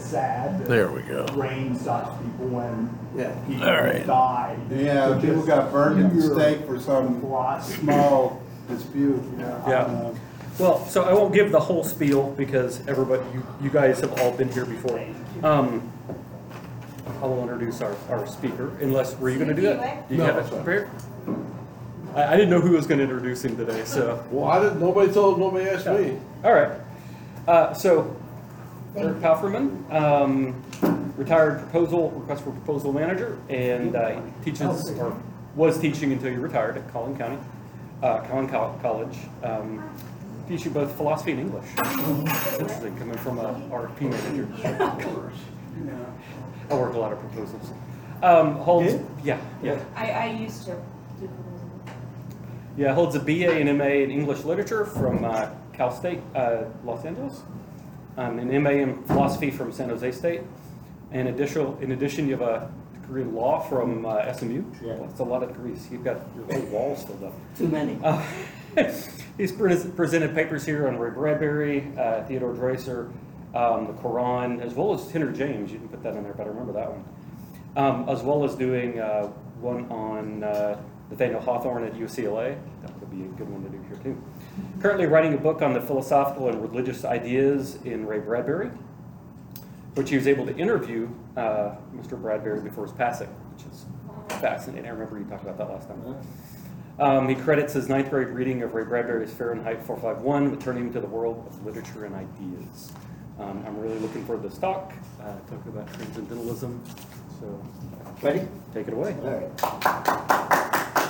sad that There we go. rain stops people when people All right. die. Yeah, So people just got burned at the pure stake for some philosophy. small dispute. Yeah. Well, so I won't give the whole spiel because everybody, you guys have all been here before. I will introduce our speaker, unless, were you going to do that? Do you have it prepared? I didn't know who was going to introduce him today, so. Well, nobody asked me. All right. So, Eric Palferman, retired request for proposal manager, and teaches, or was teaching until you retired at Collin College. Teaching both philosophy and English. It's interesting coming from a RFP manager. I work a lot of proposals. Holds, yeah. I used to do proposals. Yeah, holds a BA and MA in English literature from Cal State, Los Angeles, an MA in philosophy from San Jose State, and in addition, you have a degree in law from SMU. Yeah. That's a lot of degrees. You've got your whole walls filled up. Too many. He's presented papers here on Ray Bradbury, Theodore Dreiser, the Quran, as well as Henry James. You didn't put that in there, but I remember that one. As well as doing one on Nathaniel Hawthorne at UCLA. That would be a good one to do here too. Currently writing a book on the philosophical and religious ideas in Ray Bradbury, which he was able to interview Mr. Bradbury before his passing, which is fascinating. I remember you talked about that last time. He credits his 9th grade reading of Ray Bradbury's Fahrenheit 451 with turning him to the world of literature and ideas. I'm really looking forward to this talk, talking about transcendentalism. So, Ready? take it away. All right.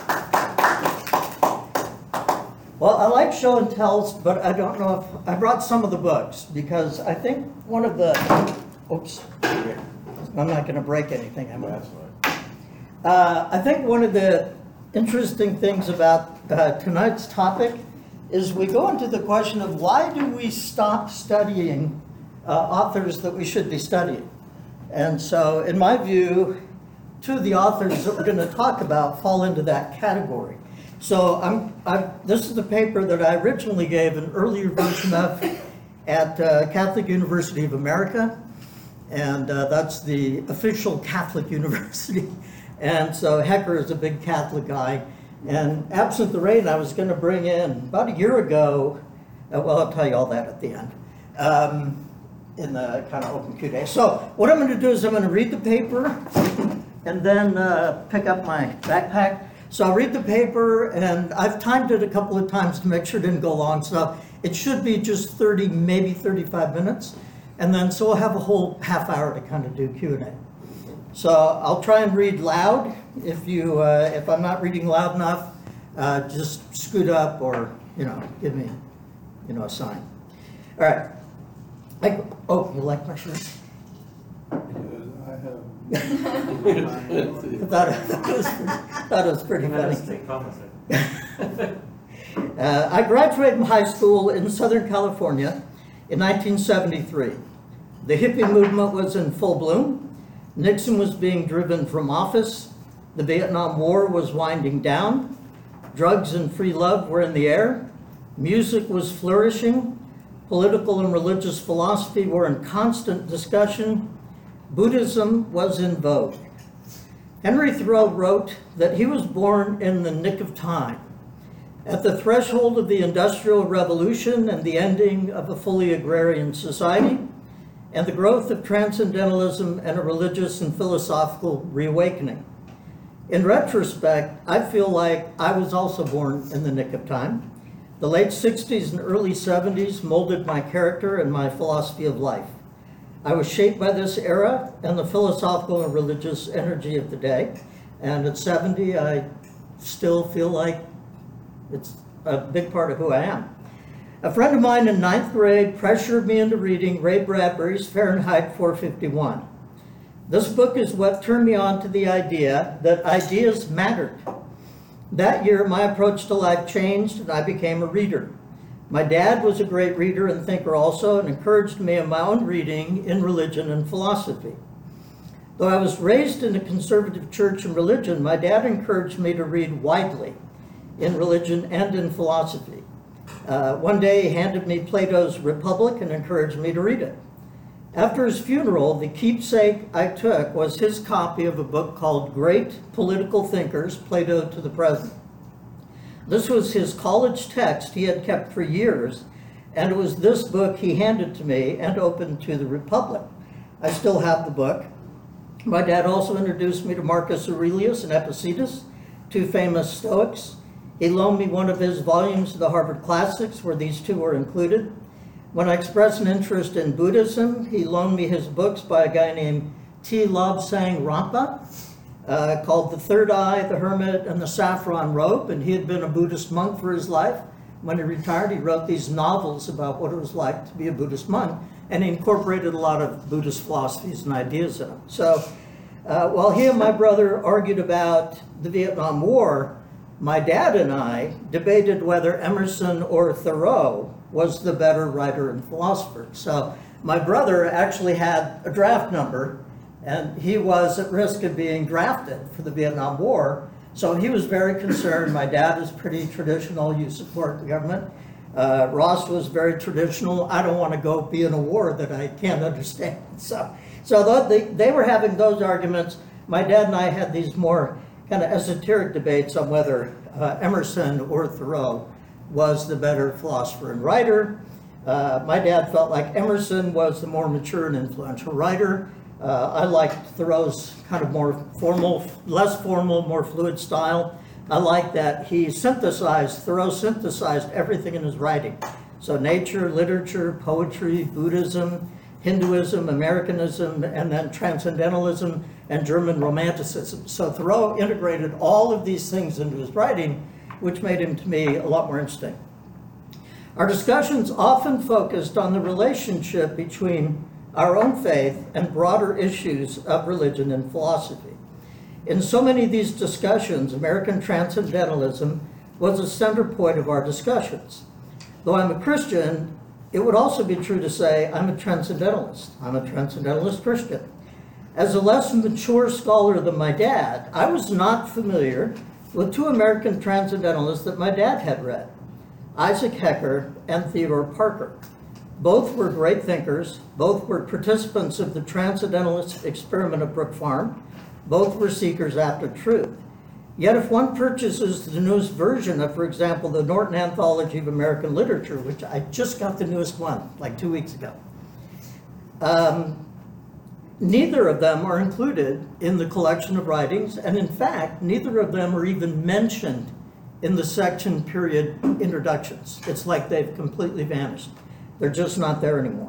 Well, I like show and tells, but I don't know if I brought some of the books because I think one of the. Oops. I'm not going to break anything, am I? I think one of the interesting things about tonight's topic is we go into the question of why do we stop studying authors that we should be studying? And so, in my view, two of the authors that we're going to talk about fall into that category. So this is the paper that I originally gave an earlier version of at Catholic University of America, and that's the official Catholic university. And so Hecker is a big Catholic guy. And absent the rain, I was going to bring in about a year ago, well, I'll tell you all that at the end, in the kind of open Q&A. So what I'm going to do is I'm going to read the paper and then pick up my backpack. So I'll read the paper, and I've timed it a couple of times to make sure it didn't go long. So it should be just 30, maybe 35 minutes. And then so we'll have a whole half hour to kind of do Q&A. So I'll try and read loud. If I'm not reading loud enough, just scoot up or, give me, a sign. All right. Oh, you like my shirt? I thought it was pretty funny. I graduated from high school in Southern California in 1973. The hippie movement was in full bloom. Nixon was being driven from office. The Vietnam War was winding down. Drugs and free love were in the air. Music was flourishing. Political and religious philosophy were in constant discussion. Buddhism was in vogue. Henry Thoreau wrote that he was born in the nick of time, at the threshold of the Industrial Revolution and the ending of a fully agrarian society, and the growth of transcendentalism and a religious and philosophical reawakening. In retrospect, I feel like I was also born in the nick of time. The late 60s and early 70s molded my character and my philosophy of life. I was shaped by this era and the philosophical and religious energy of the day. And at 70, I still feel like it's a big part of who I am. A friend of mine in 9th grade pressured me into reading Ray Bradbury's Fahrenheit 451. This book is what turned me on to the idea that ideas mattered. That year, my approach to life changed and I became a reader. My dad was a great reader and thinker also, and encouraged me in my own reading in religion and philosophy. Though I was raised in a conservative church and religion, my dad encouraged me to read widely in religion and in philosophy. One day he handed me Plato's Republic and encouraged me to read it. After his funeral, the keepsake I took was his copy of a book called Great Political Thinkers, Plato to the Present. This was his college text he had kept for years, and it was this book he handed to me and opened to the Republic. I still have the book. My dad also introduced me to Marcus Aurelius and Epictetus, two famous Stoics. He loaned me one of his volumes of the Harvard Classics, where these two were included. When I expressed an interest in Buddhism, he loaned me his books by a guy named T. Lobsang Rampa, called The Third Eye, The Hermit, and The Saffron Robe, and he had been a Buddhist monk for his life. When he retired, he wrote these novels about what it was like to be a Buddhist monk, and he incorporated a lot of Buddhist philosophies and ideas in them. So while he and my brother argued about the Vietnam War, my dad and I debated whether Emerson or Thoreau was the better writer and philosopher. So my brother actually had a draft number, and he was at risk of being drafted for the Vietnam War. So he was very concerned. My dad is pretty traditional. You support the government. Ross was very traditional. I don't want to go be in a war that I can't understand. So they were having those arguments. My dad and I had these more kind of esoteric debates on whether Emerson or Thoreau was the better philosopher and writer. My dad felt like Emerson was the more mature and influential writer. I liked Thoreau's kind of more formal, less formal, more fluid style. I like that Thoreau synthesized everything in his writing. So nature, literature, poetry, Buddhism, Hinduism, Americanism, and then Transcendentalism and German Romanticism. So Thoreau integrated all of these things into his writing, which made him, to me, a lot more interesting. Our discussions often focused on the relationship between our own faith and broader issues of religion and philosophy. In so many of these discussions, American Transcendentalism was a center point of our discussions. Though I'm a Christian, it would also be true to say I'm a Transcendentalist. I'm a Transcendentalist Christian. As a less mature scholar than my dad, I was not familiar with two American Transcendentalists that my dad had read, Isaac Hecker and Theodore Parker. Both were great thinkers. Both were participants of the Transcendentalist experiment of Brook Farm. Both were seekers after truth. Yet if one purchases the newest version of, for example, the Norton Anthology of American Literature, which I just got the newest one like 2 weeks ago, neither of them are included in the collection of writings, and in fact, neither of them are even mentioned in the section period introductions. It's like they've completely vanished. They're just not there anymore.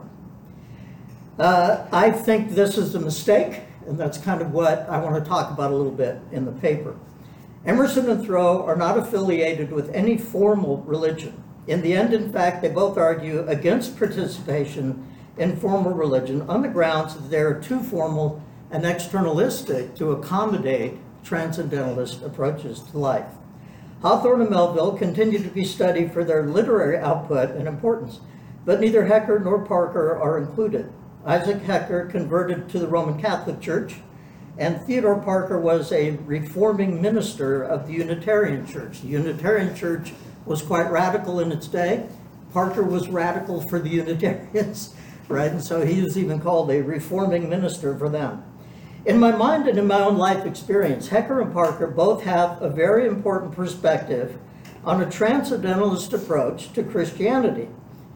I think this is a mistake, and that's kind of what I want to talk about a little bit in the paper. Emerson and Thoreau are not affiliated with any formal religion. In the end, in fact, they both argue against participation in formal religion on the grounds that they are too formal and externalistic to accommodate transcendentalist approaches to life. Hawthorne and Melville continue to be studied for their literary output and importance, but neither Hecker nor Parker are included. Isaac Hecker converted to the Roman Catholic Church, and Theodore Parker was a reforming minister of the Unitarian Church. The Unitarian Church was quite radical in its day. Parker was radical for the Unitarians, right? And so he was even called a reforming minister for them. In my mind and in my own life experience, Hecker and Parker both have a very important perspective on a transcendentalist approach to Christianity,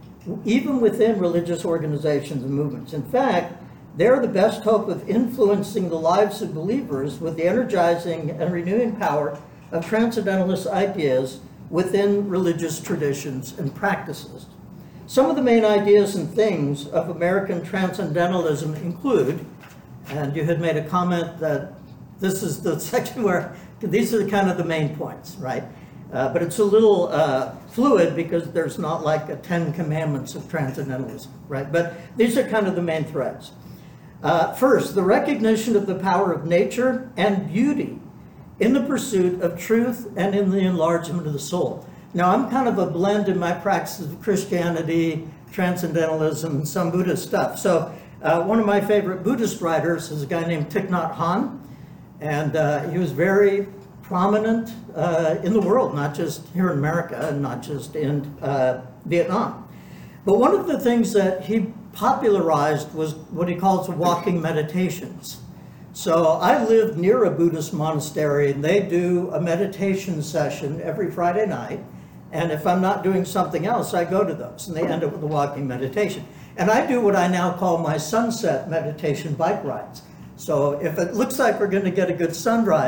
even within religious organizations and movements. In fact, they're the best hope of influencing the lives of believers with the energizing and renewing power of transcendentalist ideas within religious traditions and practices. Some of the main ideas and things of American transcendentalism include, and you had made a comment that this is the section where these are kind of the main points, right? But it's a little fluid because there's not like a 10 commandments of transcendentalism, right? But these are kind of the main threads. First, the recognition of the power of nature and beauty in the pursuit of truth and in the enlargement of the soul. Now, I'm kind of a blend in my practice of Christianity, transcendentalism, and some Buddhist stuff. So one of my favorite Buddhist writers is a guy named Thich Nhat Hanh, and he was very prominent in the world, not just here in America and not just in Vietnam. But one of the things that he popularized was what he calls walking meditations. So I live near a Buddhist monastery, and they do a meditation session every Friday night. And if I'm not doing something else, I go to those, and they end up with a walking meditation. And I do what I now call my sunset meditation bike rides. So if it looks like we're going to get a good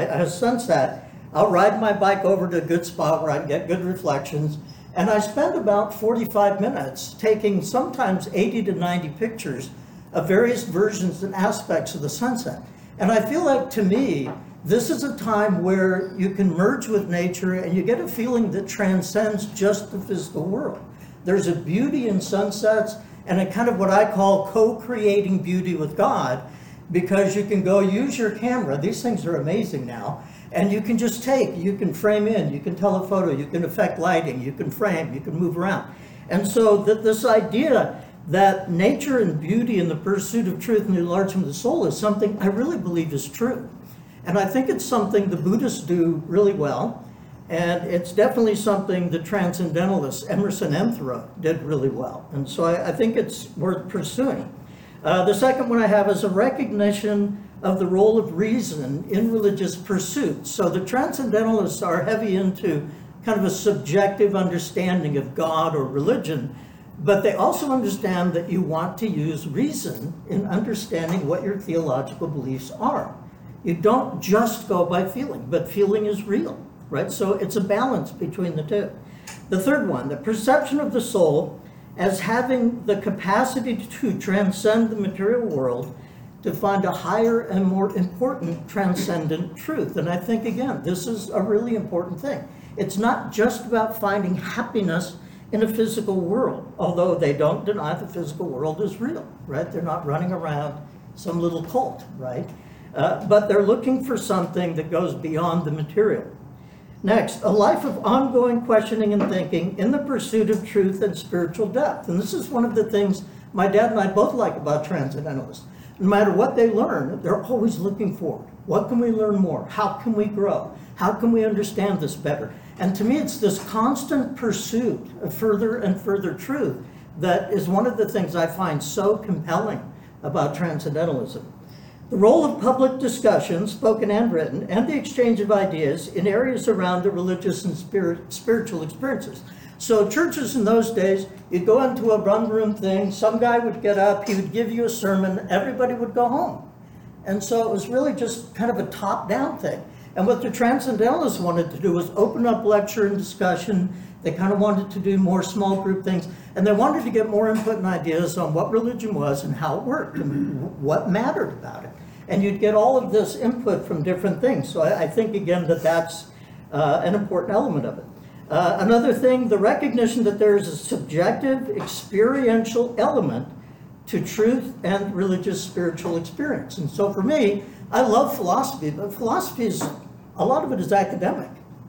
sunset, I'll ride my bike over to a good spot where I can get good reflections. And I spend about 45 minutes taking sometimes 80 to 90 pictures of various versions and aspects of the sunset. And I feel like, to me, this is a time where you can merge with nature and you get a feeling that transcends just the physical world. There's a beauty in sunsets and a kind of what I call co-creating beauty with God, because you can go use your camera. These things are amazing now. And you can just you can frame in, you can telephoto, you can affect lighting, you can frame, you can move around. And so this idea that nature and beauty and the pursuit of truth and the enlargement of the soul is something I really believe is true. And I think it's something the Buddhists do really well. And it's definitely something the Transcendentalists, Emerson and Thoreau, did really well. And so I think it's worth pursuing. The second one I have is a recognition of the role of reason in religious pursuits. So the Transcendentalists are heavy into kind of a subjective understanding of God or religion, but they also understand that you want to use reason in understanding what your theological beliefs are. You don't just go by feeling, but feeling is real, right? So it's a balance between the two. The third one, the perception of the soul as having the capacity to transcend the material world to find a higher and more important transcendent truth. And I think, again, this is a really important thing. It's not just about finding happiness in a physical world, although they don't deny the physical world is real, right? They're not running around some little cult, right? But they're looking for something that goes beyond the material. Next, a life of ongoing questioning and thinking in the pursuit of truth and spiritual depth. And this is one of the things my dad and I both like about Transcendentalists. No matter what they learn, they're always looking forward. What can we learn more? How can we grow? How can we understand this better? And to me, it's this constant pursuit of further and further truth that is one of the things I find so compelling about Transcendentalism. The role of public discussion, spoken and written, and the exchange of ideas in areas around the religious and spiritual experiences. So churches in those days, you'd go into a run room thing, some guy would get up, he would give you a sermon, everybody would go home. And so it was really just kind of a top-down thing. And what the Transcendentalists wanted to do was open up lecture and discussion. They kind of wanted to do more small group things, and they wanted to get more input and ideas on what religion was and how it worked and what mattered about it. And you'd get all of this input from different things. So I think, again, that that's an important element of it. Another thing, the recognition that there is a subjective, experiential element to truth and religious spiritual experience. And so for me, I love philosophy, but philosophy is, a lot of it is academic.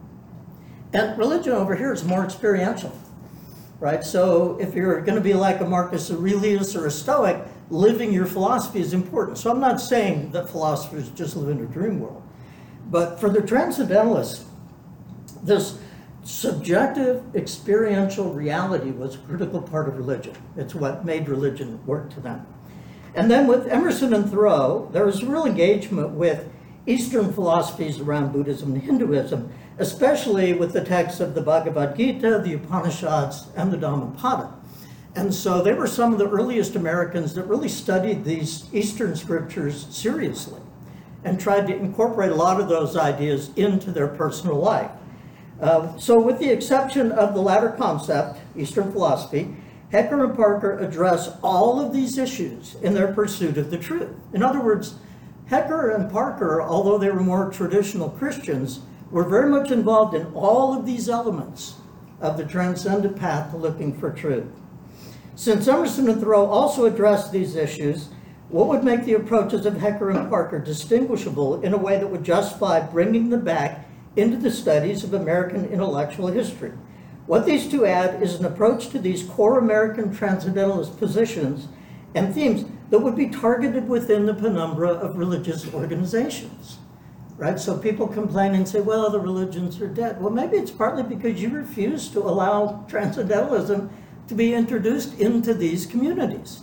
And religion over here is more experiential, right? So if you're going to be like a Marcus Aurelius or a Stoic, living your philosophy is important. So I'm not saying that philosophers just live in a dream world. But for the Transcendentalists, this subjective experiential reality was a critical part of religion. It's what made religion work to them. And then with Emerson and Thoreau, there was real engagement with Eastern philosophies around Buddhism and Hinduism, especially with the texts of the Bhagavad Gita, the Upanishads, and the Dhammapada. And so they were some of the earliest Americans that really studied these Eastern scriptures seriously and tried to incorporate a lot of those ideas into their personal life. So with the exception of the latter concept, Eastern philosophy, Hecker and Parker address all of these issues in their pursuit of the truth. In other words, Hecker and Parker, although they were more traditional Christians, were very much involved in all of these elements of the transcendent path to looking for truth. Since Emerson and Thoreau also addressed these issues, what would make the approaches of Hecker and Parker distinguishable in a way that would justify bringing them back into the studies of American intellectual history? What these two add is an approach to these core American transcendentalist positions and themes that would be targeted within the penumbra of religious organizations, right? So people complain and say, well, the religions are dead. Well, maybe it's partly because you refuse to allow transcendentalism to be introduced into these communities.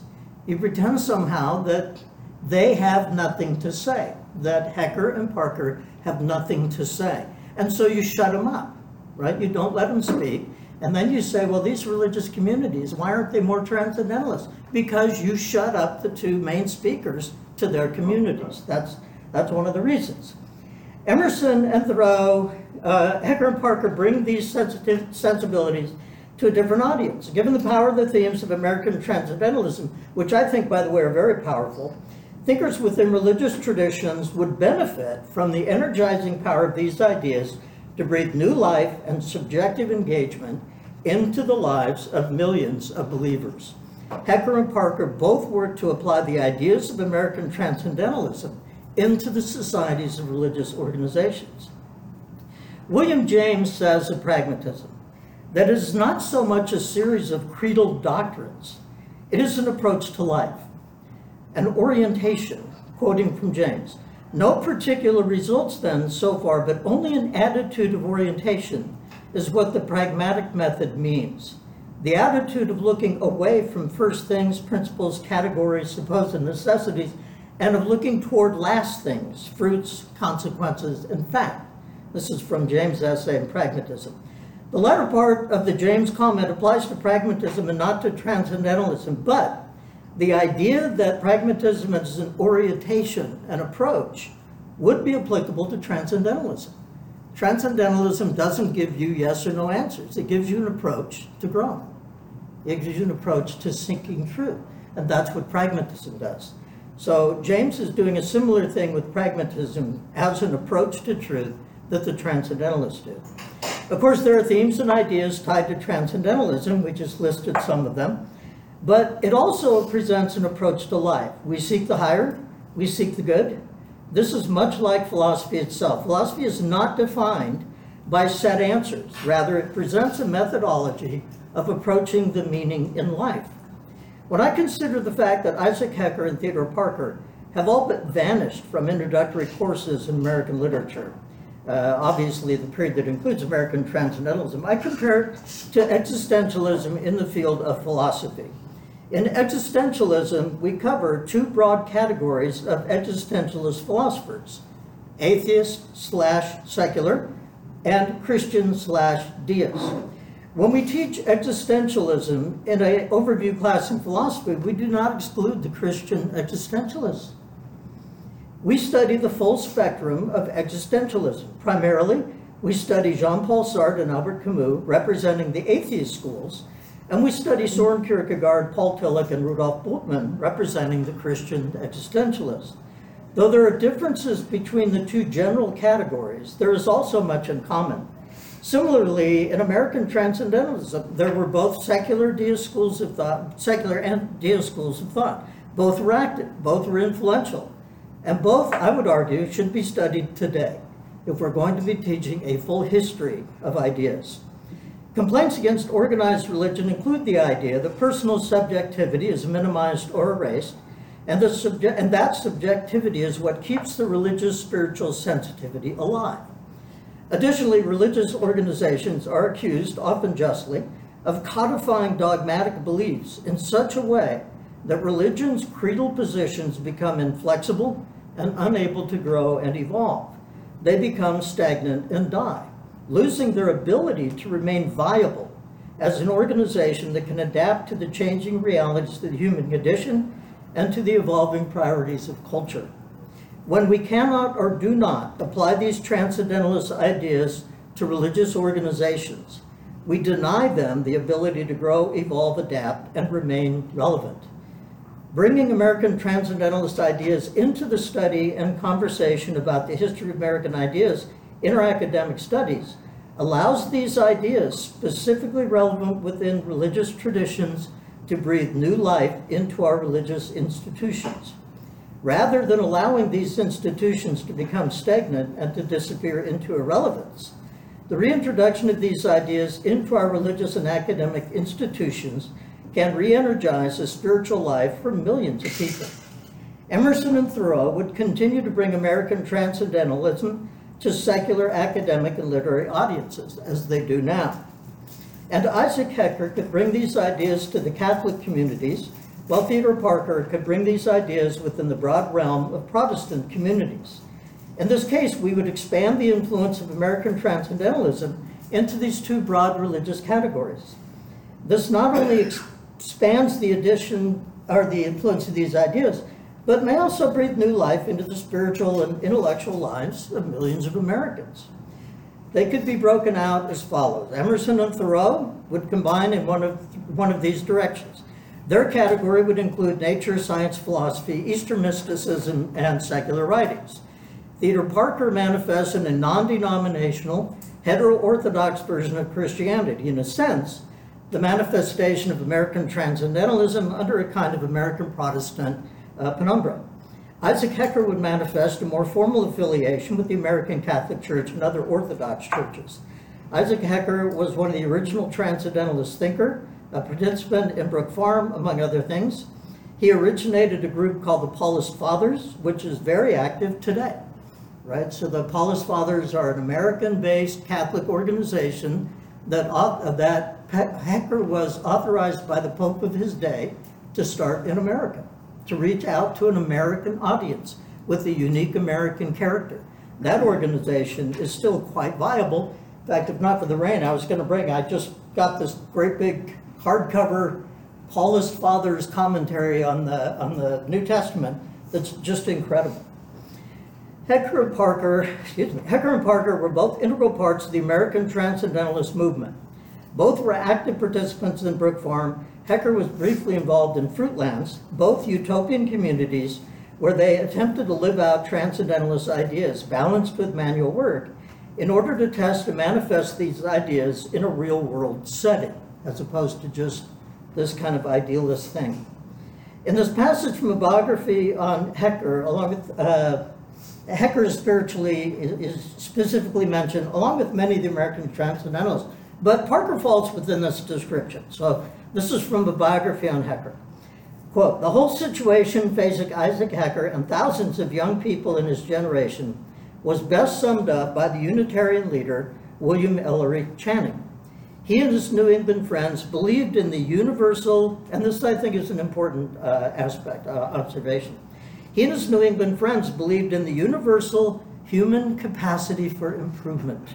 You pretend somehow that they have nothing to say, that Hecker and Parker have nothing to say. And so you shut them up, right? You don't let them speak. And then you say, well, these religious communities, why aren't they more transcendentalist? Because you shut up the two main speakers to their communities. That's one of the reasons. Emerson and Thoreau, Hecker and Parker bring these sensibilities to a different audience. Given the power of the themes of American transcendentalism, which I think, by the way, are very powerful, thinkers within religious traditions would benefit from the energizing power of these ideas to breathe new life and subjective engagement into the lives of millions of believers. Hecker and Parker both worked to apply the ideas of American transcendentalism into the societies of religious organizations. William James says of pragmatism that it is not so much a series of creedal doctrines, it is an approach to life, an orientation, quoting from James. No particular results then so far, but only an attitude of orientation is what the pragmatic method means. The attitude of looking away from first things, principles, categories, supposed necessities, and of looking toward last things, fruits, consequences, and fact. This is from James' essay on pragmatism. The latter part of the James comment applies to pragmatism and not to transcendentalism, but the idea that pragmatism is an orientation, an approach, would be applicable to transcendentalism. Transcendentalism doesn't give you yes or no answers. It gives you an approach to growing. It gives you an approach to seeking truth, and that's what pragmatism does. So James is doing a similar thing with pragmatism as an approach to truth that the transcendentalists do. Of course, there are themes and ideas tied to transcendentalism. We just listed some of them. But it also presents an approach to life. We seek the higher, we seek the good. This is much like philosophy itself. Philosophy is not defined by set answers. Rather, it presents a methodology of approaching the meaning in life. When I consider the fact that Isaac Hecker and Theodore Parker have all but vanished from introductory courses in American literature, obviously the period that includes American transcendentalism, I compare it to existentialism in the field of philosophy. In existentialism, we cover two broad categories of existentialist philosophers: atheist/secular and Christian/deist. When we teach existentialism in an overview class in philosophy, we do not exclude the Christian existentialists. We study the full spectrum of existentialism. Primarily, we study Jean-Paul Sartre and Albert Camus, representing the atheist schools, and we study Soren Kierkegaard, Paul Tillich, and Rudolf Bultmann, representing the Christian existentialists. Though there are differences between the two general categories, there is also much in common. Similarly, in American transcendentalism, there were both secular and deist schools of thought. Both were active, both were influential, and both, I would argue, should be studied today if we're going to be teaching a full history of ideas. Complaints against organized religion include the idea that personal subjectivity is minimized or erased, and that subjectivity is what keeps the religious spiritual sensitivity alive. Additionally, religious organizations are accused, often justly, of codifying dogmatic beliefs in such a way that religion's creedal positions become inflexible and unable to grow and evolve. They become stagnant and die, losing their ability to remain viable as an organization that can adapt to the changing realities of the human condition and to the evolving priorities of culture. When we cannot or do not apply these transcendentalist ideas to religious organizations, we deny them the ability to grow, evolve, adapt, and remain relevant. Bringing American transcendentalist ideas into the study and conversation about the history of American ideas in our academic studies allows these ideas, specifically relevant within religious traditions, to breathe new life into our religious institutions. Rather than allowing these institutions to become stagnant and to disappear into irrelevance, the reintroduction of these ideas into our religious and academic institutions can re-energize a spiritual life for millions of people. Emerson and Thoreau would continue to bring American transcendentalism to secular academic and literary audiences, as they do now. And Isaac Hecker could bring these ideas to the Catholic communities while Theodore Parker could bring these ideas within the broad realm of Protestant communities. In this case, we would expand the influence of American transcendentalism into these two broad religious categories. This not only expands the addition or the influence of these ideas, but may also breathe new life into the spiritual and intellectual lives of millions of Americans. They could be broken out as follows. Emerson and Thoreau would combine in one of these directions. Their category would include nature, science, philosophy, Eastern mysticism, and secular writings. Theodore Parker manifests in a non-denominational, hetero-orthodox version of Christianity, in a sense, the manifestation of American transcendentalism under a kind of American Protestant penumbra. Isaac Hecker would manifest a more formal affiliation with the American Catholic Church and other Orthodox churches. Isaac Hecker was one of the original transcendentalist thinker, a participant in Brook Farm, among other things. He originated a group called the Paulist Fathers, which is very active today, right? So the Paulist Fathers are an American-based Catholic organization that Hecker was authorized by the Pope of his day to start in America, to reach out to an American audience with a unique American character. That organization is still quite viable. In fact, if not for the rain, I just got this great big hardcover Paulist Fathers commentary on the New Testament that's just incredible. Hecker and Parker were both integral parts of the American Transcendentalist movement. Both were active participants in Brook Farm. Hecker was briefly involved in Fruitlands, both utopian communities where they attempted to live out transcendentalist ideas balanced with manual work in order to test and manifest these ideas in a real world setting, as opposed to just this kind of idealist thing. In this passage from a biography on Hecker, along with Hecker is specifically mentioned, along with many of the American transcendentalists, but Parker falls within this description. So this is from a biography on Hecker. Quote, "The whole situation facing Isaac Hecker and thousands of young people in his generation was best summed up by the Unitarian leader, William Ellery Channing. He and his New England friends believed in the universal," and this I think is an important observation. He and his New England friends believed in the universal human capacity for improvement.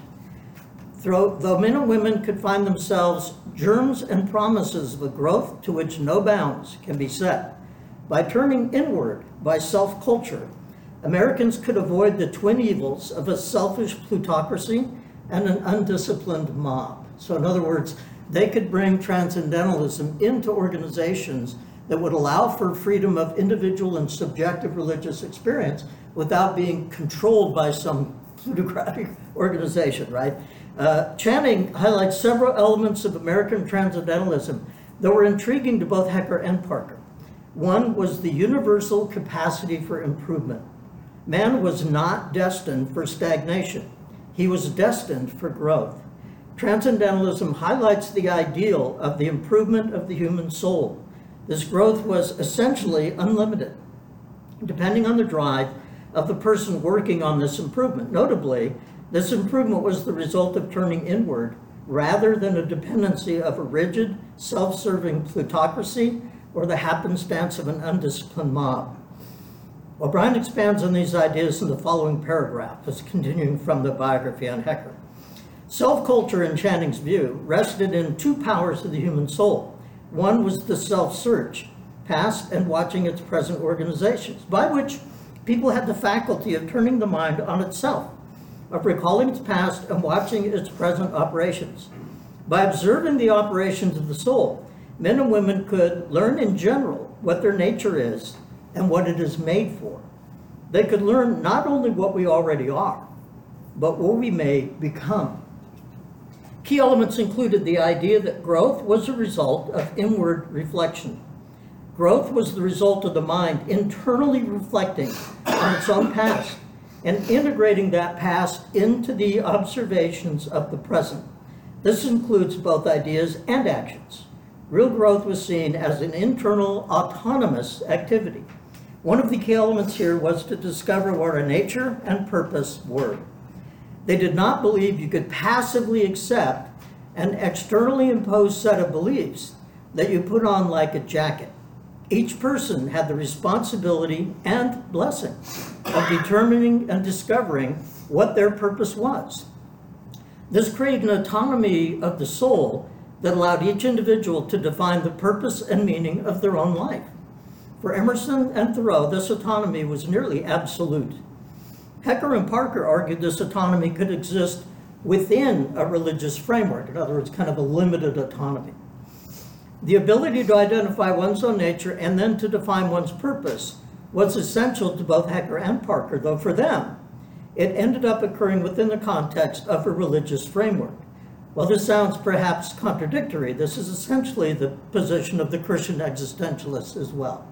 Though men and women could find themselves germs and promises of a growth to which no bounds can be set, by turning inward by self-culture, Americans could avoid the twin evils of a selfish plutocracy and an undisciplined mob. So in other words, they could bring transcendentalism into organizations that would allow for freedom of individual and subjective religious experience without being controlled by some plutocratic organization, right? Channing highlights several elements of American transcendentalism that were intriguing to both Hecker and Parker. One was the universal capacity for improvement. Man was not destined for stagnation. He was destined for growth. Transcendentalism highlights the ideal of the improvement of the human soul. This growth was essentially unlimited, depending on the drive of the person working on this improvement. Notably, this improvement was the result of turning inward rather than a dependency of a rigid, self-serving plutocracy or the happenstance of an undisciplined mob. O'Brien expands on these ideas in the following paragraph, as continuing from the biography on Hecker. Self-culture, in Channing's view, rested in two powers of the human soul. One was the self-search, past and watching its present organizations, by which people had the faculty of turning the mind on itself, of recalling its past and watching its present operations. By observing the operations of the soul, men and women could learn in general what their nature is and what it is made for. They could learn not only what we already are, but what we may become. Key elements included the idea that growth was a result of inward reflection. Growth was the result of the mind internally reflecting on its own past and integrating that past into the observations of the present. This includes both ideas and actions. Real growth was seen as an internal, autonomous activity. One of the key elements here was to discover what our nature and purpose were. They did not believe you could passively accept an externally imposed set of beliefs that you put on like a jacket. Each person had the responsibility and blessing of determining and discovering what their purpose was. This created an autonomy of the soul that allowed each individual to define the purpose and meaning of their own life. For Emerson and Thoreau, this autonomy was nearly absolute. Hecker and Parker argued this autonomy could exist within a religious framework, in other words, kind of a limited autonomy. The ability to identify one's own nature and then to define one's purpose was essential to both Hecker and Parker, though for them, it ended up occurring within the context of a religious framework. While this sounds perhaps contradictory, this is essentially the position of the Christian existentialists as well.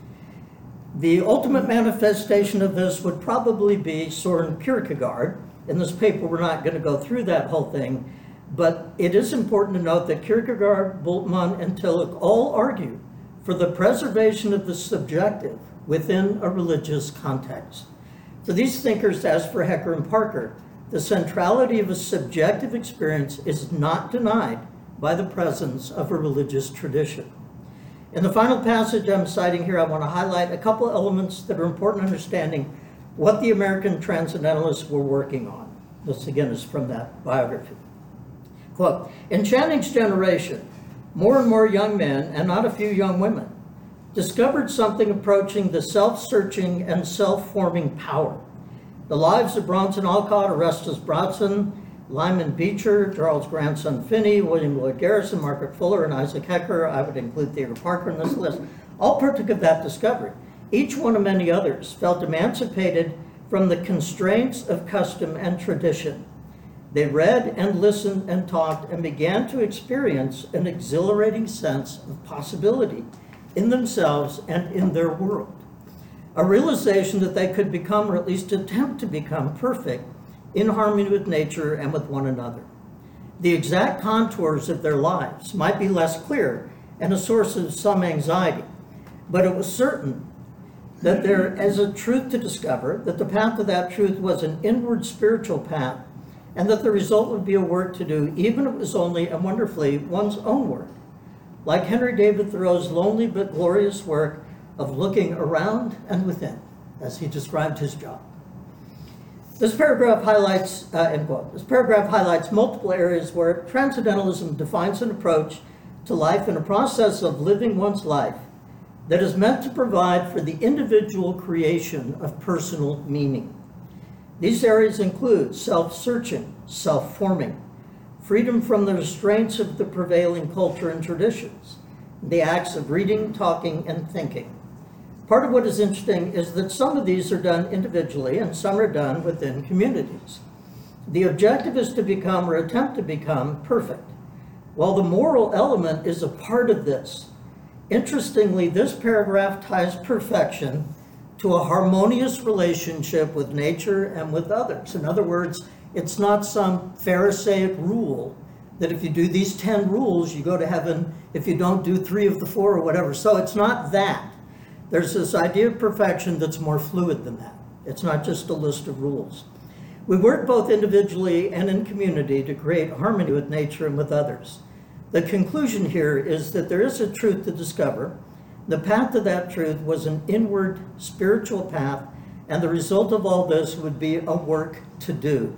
The ultimate manifestation of this would probably be Soren Kierkegaard. In this paper, we're not going to go through that whole thing, but it is important to note that Kierkegaard, Bultmann, and Tillich all argue for the preservation of the subjective within a religious context. For these thinkers, as for Hecker and Parker, the centrality of a subjective experience is not denied by the presence of a religious tradition. In the final passage I'm citing here, I want to highlight a couple of elements that are important in understanding what the American transcendentalists were working on. This again is from that biography. Quote, in Channing's generation, more and more young men, and not a few young women, discovered something approaching the self-searching and self-forming power. The lives of Bronson Alcott, Orestes Bronson, Lyman Beecher, Charles Grandson Finney, William Lloyd Garrison, Margaret Fuller, and Isaac Hecker, I would include Theodore Parker in this list, all partook of that discovery. Each one of many others felt emancipated from the constraints of custom and tradition. They read and listened and talked and began to experience an exhilarating sense of possibility in themselves and in their world. A realization that they could become, or at least attempt to become, perfect in harmony with nature and with one another. The exact contours of their lives might be less clear and a source of some anxiety, but it was certain that there is a truth to discover, that the path to that truth was an inward spiritual path, and that the result would be a work to do, even if it was only, and wonderfully, one's own work. Like Henry David Thoreau's lonely but glorious work of looking around and within, as he described his job. This paragraph highlights, end quote, this paragraph highlights multiple areas where transcendentalism defines an approach to life and a process of living one's life that is meant to provide for the individual creation of personal meaning. These areas include self-searching, self-forming, freedom from the restraints of the prevailing culture and traditions, the acts of reading, talking, and thinking. Part of what is interesting is that some of these are done individually and some are done within communities. The objective is to become or attempt to become perfect, while the moral element is a part of this. Interestingly, this paragraph ties perfection to a harmonious relationship with nature and with others. In other words, it's not some Pharisaic rule that if you do these 10 rules, you go to heaven if you don't do 3 of the 4 or whatever. So it's not that. There's this idea of perfection that's more fluid than that. It's not just a list of rules. We work both individually and in community to create harmony with nature and with others. The conclusion here is that there is a truth to discover. The path to that truth was an inward spiritual path, and the result of all this would be a work to do.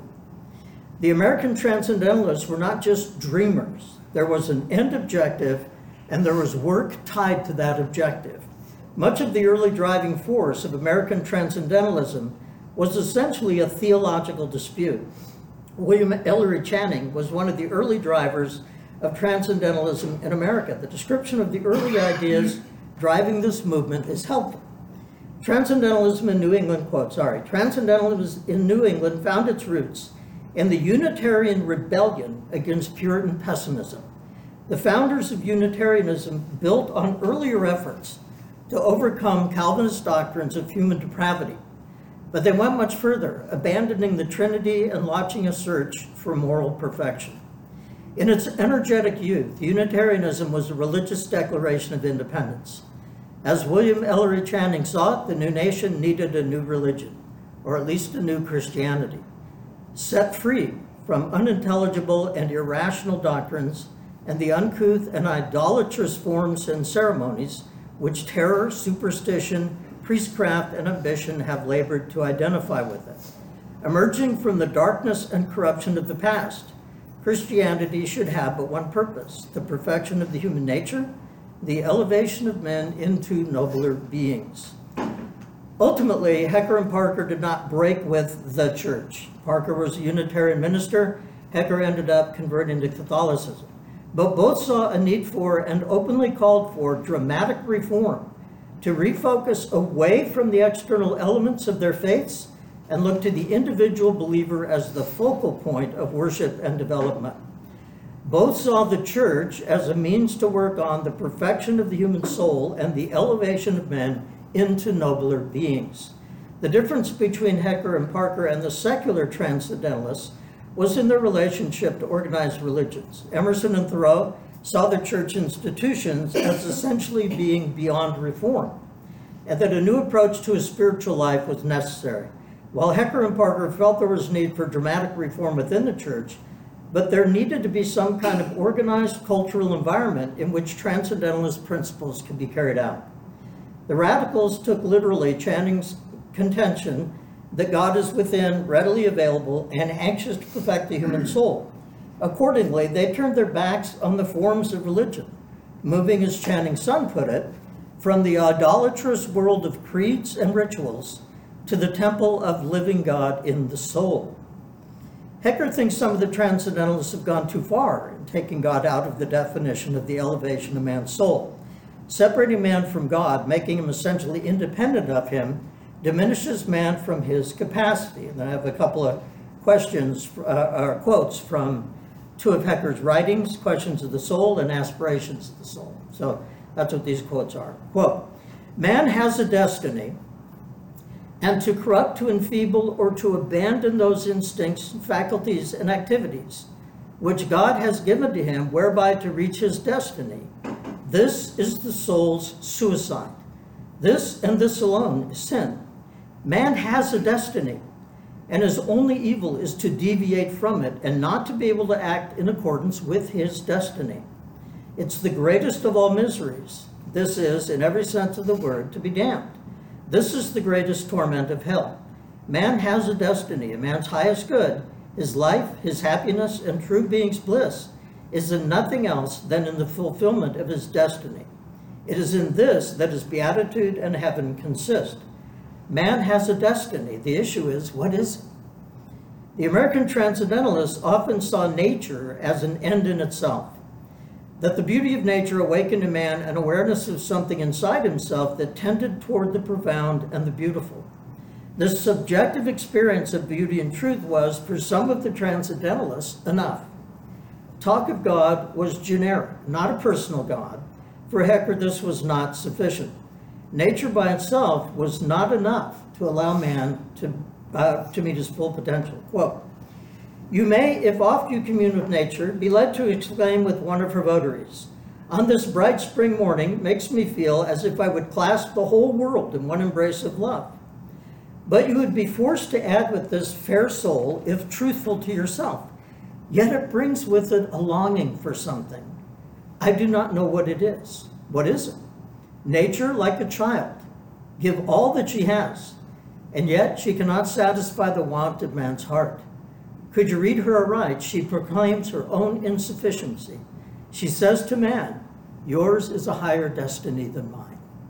The American transcendentalists were not just dreamers. There was an end objective, and there was work tied to that objective. Much of the early driving force of American transcendentalism was essentially a theological dispute. William Ellery Channing was one of the early drivers of transcendentalism in America. The description of the early ideas driving this movement is helpful. Transcendentalism in New England, transcendentalism in New England found its roots in the Unitarian rebellion against Puritan pessimism. The founders of Unitarianism built on earlier efforts to overcome Calvinist doctrines of human depravity, but they went much further, abandoning the Trinity and launching a search for moral perfection. In its energetic youth, Unitarianism was a religious declaration of independence. As William Ellery Channing saw it, the new nation needed a new religion, or at least a new Christianity, set free from unintelligible and irrational doctrines and the uncouth and idolatrous forms and ceremonies which terror, superstition, priestcraft, and ambition have labored to identify with it. Emerging from the darkness and corruption of the past, Christianity should have but one purpose: the perfection of the human nature, the elevation of men into nobler beings. Ultimately, Hecker and Parker did not break with the church. Parker was a Unitarian minister. Hecker ended up converting to Catholicism. But both saw a need for and openly called for dramatic reform to refocus away from the external elements of their faiths and look to the individual believer as the focal point of worship and development. Both saw the church as a means to work on the perfection of the human soul and the elevation of men into nobler beings. The difference between Hecker and Parker and the secular transcendentalists was in their relationship to organized religions. Emerson and Thoreau saw the church institutions as essentially being beyond reform, and that a new approach to a spiritual life was necessary. While Hecker and Parker felt there was need for dramatic reform within the church, but there needed to be some kind of organized cultural environment in which transcendentalist principles could be carried out. The radicals took literally Channing's contention that God is within, readily available, and anxious to perfect the human soul. Accordingly, they turned their backs on the forms of religion, moving, as Channing's son put it, from the idolatrous world of creeds and rituals to the temple of living God in the soul. Hecker thinks some of the transcendentalists have gone too far in taking God out of the definition of the elevation of man's soul. Separating man from God, making him essentially independent of him, diminishes man from his capacity. And I have a couple of questions, or quotes from two of Hecker's writings, Questions of the Soul and Aspirations of the Soul. So that's what these quotes are. Quote, "Man has a destiny, and to corrupt, to enfeeble, or to abandon those instincts, faculties, and activities which God has given to him whereby to reach his destiny, this is the soul's suicide. This and this alone is sin. Man has a destiny, and his only evil is to deviate from it and not to be able to act in accordance with his destiny. It's the greatest of all miseries. This is, in every sense of the word, to be damned. This is the greatest torment of hell. Man has a destiny, a man's highest good, his life, his happiness, and true being's bliss is in nothing else than in the fulfillment of his destiny. It is in this that his beatitude and heaven consist. Man has a destiny. The issue is, what is it? The American transcendentalists often saw nature as an end in itself, that the beauty of nature awakened in man an awareness of something inside himself that tended toward the profound and the beautiful. This subjective experience of beauty and truth was, for some of the transcendentalists, enough. Talk of God was generic, not a personal God. For Hecker, this was not sufficient. Nature by itself was not enough to allow man to meet his full potential. Quote, "You may, if oft you commune with nature, be led to exclaim with one of her votaries, 'On this bright spring morning it makes me feel as if I would clasp the whole world in one embrace of love.' But you would be forced to add with this fair soul, if truthful to yourself, yet it brings with it a longing for something. I do not know what it is. What is it? Nature, like a child, give all that she has, and yet she cannot satisfy the want of man's heart. Could you read her aright, she proclaims her own insufficiency. She says to man, 'Yours is a higher destiny than mine.'"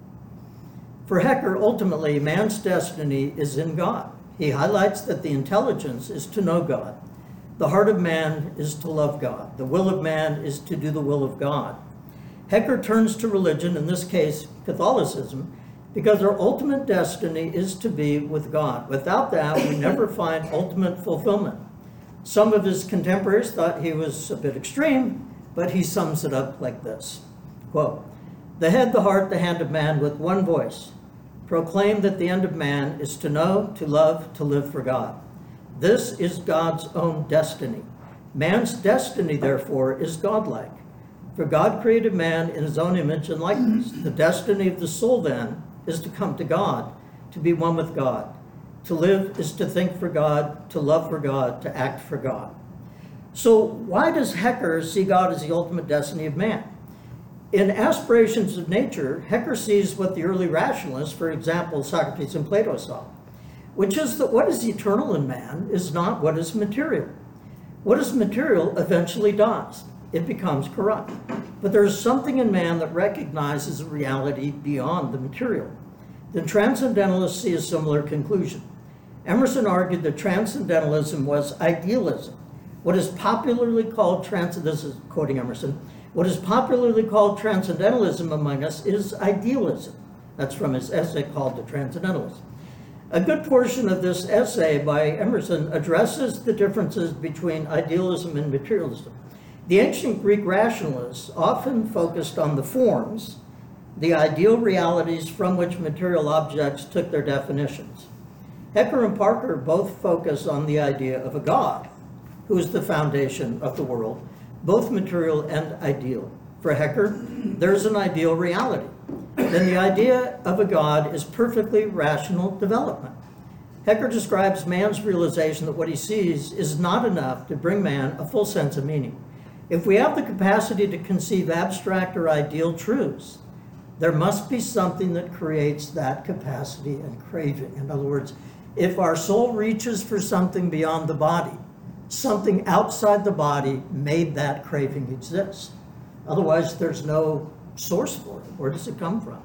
For Hecker, ultimately, man's destiny is in God. He highlights that the intelligence is to know God. The heart of man is to love God. The will of man is to do the will of God. Hecker turns to religion, in this case Catholicism, because our ultimate destiny is to be with God. Without that, we never find ultimate fulfillment. Some of his contemporaries thought he was a bit extreme, but he sums it up like this. Quote, "The head, the heart, the hand of man with one voice proclaim that the end of man is to know, to love, to live for God. This is God's own destiny. Man's destiny, therefore, is godlike. For God created man in his own image and likeness. The destiny of the soul, then, is to come to God, to be one with God. To live is to think for God, to love for God, to act for God." So why does Hecker see God as the ultimate destiny of man? In Aspirations of Nature, Hecker sees what the early rationalists, for example, Socrates and Plato, saw, which is that what is eternal in man is not what is material. What is material eventually dies. It becomes corrupt. But there is something in man that recognizes a reality beyond the material. The Transcendentalists see a similar conclusion. Emerson argued that Transcendentalism was idealism. What is popularly called this is quoting Emerson, what is popularly called Transcendentalism among us is idealism. That's from his essay called The Transcendentalist. A good portion of this essay by Emerson addresses the differences between idealism and materialism. The ancient Greek rationalists often focused on the forms, the ideal realities from which material objects took their definitions. Hecker and Parker both focus on the idea of a God, who is the foundation of the world, both material and ideal. For Hecker, there's an ideal reality. Then the idea of a God is perfectly rational development. Hecker describes man's realization that what he sees is not enough to bring man a full sense of meaning. If we have the capacity to conceive abstract or ideal truths, there must be something that creates that capacity and craving. In other words, if our soul reaches for something beyond the body, something outside the body made that craving exist. Otherwise, there's no source for it. Where does it come from?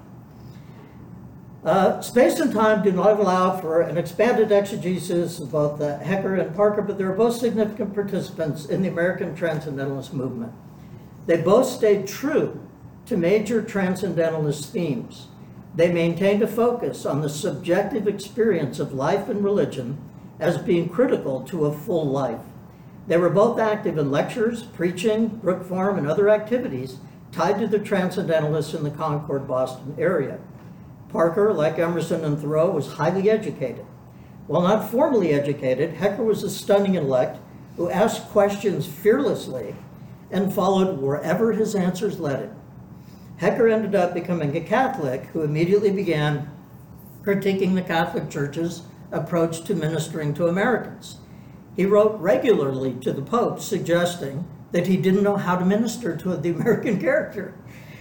Space and time do not allow for an expanded exegesis of both Hecker and Parker, but they are both significant participants in the American Transcendentalist movement. They both stayed true to major Transcendentalist themes. They maintained a focus on the subjective experience of life and religion as being critical to a full life. They were both active in lectures, preaching, Brook Farm, and other activities tied to the Transcendentalists in the Concord, Boston area. Parker, like Emerson and Thoreau, was highly educated. While not formally educated, Hecker was a stunning intellect who asked questions fearlessly and followed wherever his answers led him. Hecker ended up becoming a Catholic who immediately began critiquing the Catholic Church's approach to ministering to Americans. He wrote regularly to the Pope suggesting that he didn't know how to minister to the American character.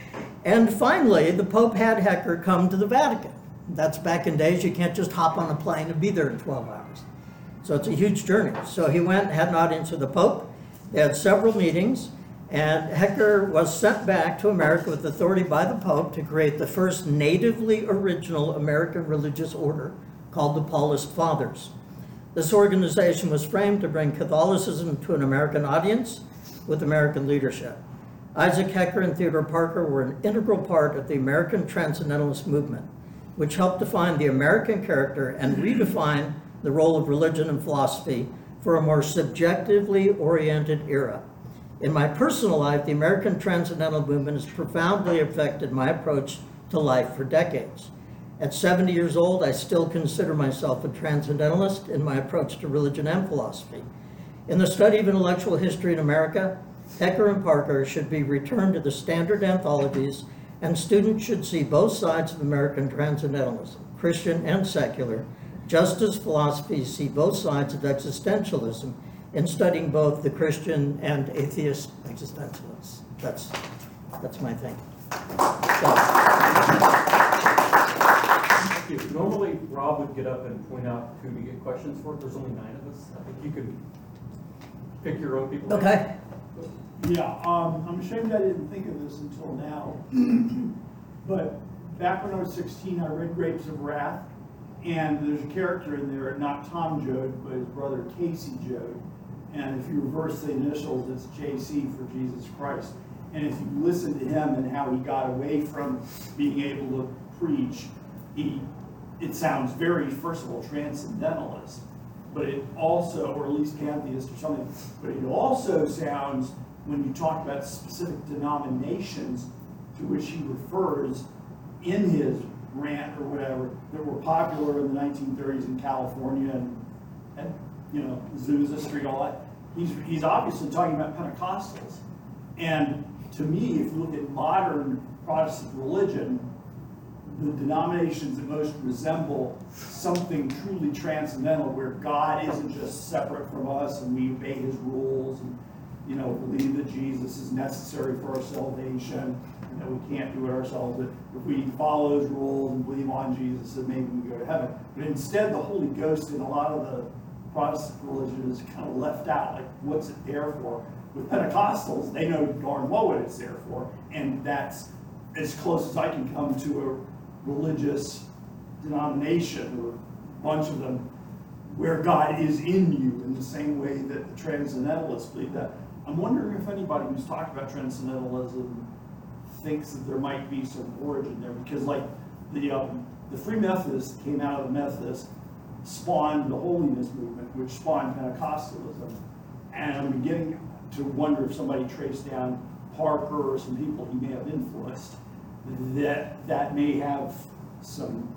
And finally, the Pope had Hecker come to the Vatican. That's back in days, you can't just hop on a plane and be there in 12 hours. So it's a huge journey. So he went, had an audience with the Pope. They had several meetings, and Hecker was sent back to America with authority by the Pope to create the first natively original American religious order called the Paulist Fathers. This organization was framed to bring Catholicism to an American audience with American leadership. Isaac Hecker and Theodore Parker were an integral part of the American Transcendentalist movement, which helped define the American character and redefine the role of religion and philosophy for a more subjectively oriented era. In my personal life, the American Transcendental movement has profoundly affected my approach to life for decades. At 70 years old, I still consider myself a transcendentalist in my approach to religion and philosophy. In the study of intellectual history in America, Hecker and Parker should be returned to the standard anthologies, and students should see both sides of American transcendentalism, Christian and secular, just as philosophies see both sides of existentialism in studying both the Christian and atheist existentialists. That's my thing. Normally, Rob would get up and point out who to get questions for. There's only 9 of us. I think you could pick your own people. Okay. Yeah, I'm ashamed I didn't think of this until now. But back when I was 16, I read Grapes of Wrath, and there's a character in there, not Tom Joad, but his brother Casey Joad. And if you reverse the initials, it's JC for Jesus Christ. And if you listen to him and how he got away from being able to preach, it sounds very, first of all, transcendentalist, but it also, or at least pantheist or something, but it also sounds, when you talk about specific denominations to which he refers in his rant or whatever, that were popular in the 1930s in California and you know, Azusa Street, all that, he's obviously talking about Pentecostals. And to me, if you look at modern Protestant religion, the denominations that most resemble something truly transcendental, where God isn't just separate from us and we obey his rules, and you know, believe that Jesus is necessary for our salvation, and that we can't do it ourselves, but if we follow those rules and believe on Jesus, then maybe we go to heaven. But instead, the Holy Ghost in a lot of the Protestant religion is kind of left out, like, what's it there for? With Pentecostals, they know darn well what it's there for, and that's as close as I can come to a religious denomination, or a bunch of them, where God is in you in the same way that the Transcendentalists believe that. I'm wondering if anybody who's talked about Transcendentalism thinks that there might be some origin there, because like the Free Methodists came out of the Methodists, spawned the Holiness Movement, which spawned Pentecostalism, and I'm beginning to wonder if somebody traced down Parker or some people he may have influenced, that may have some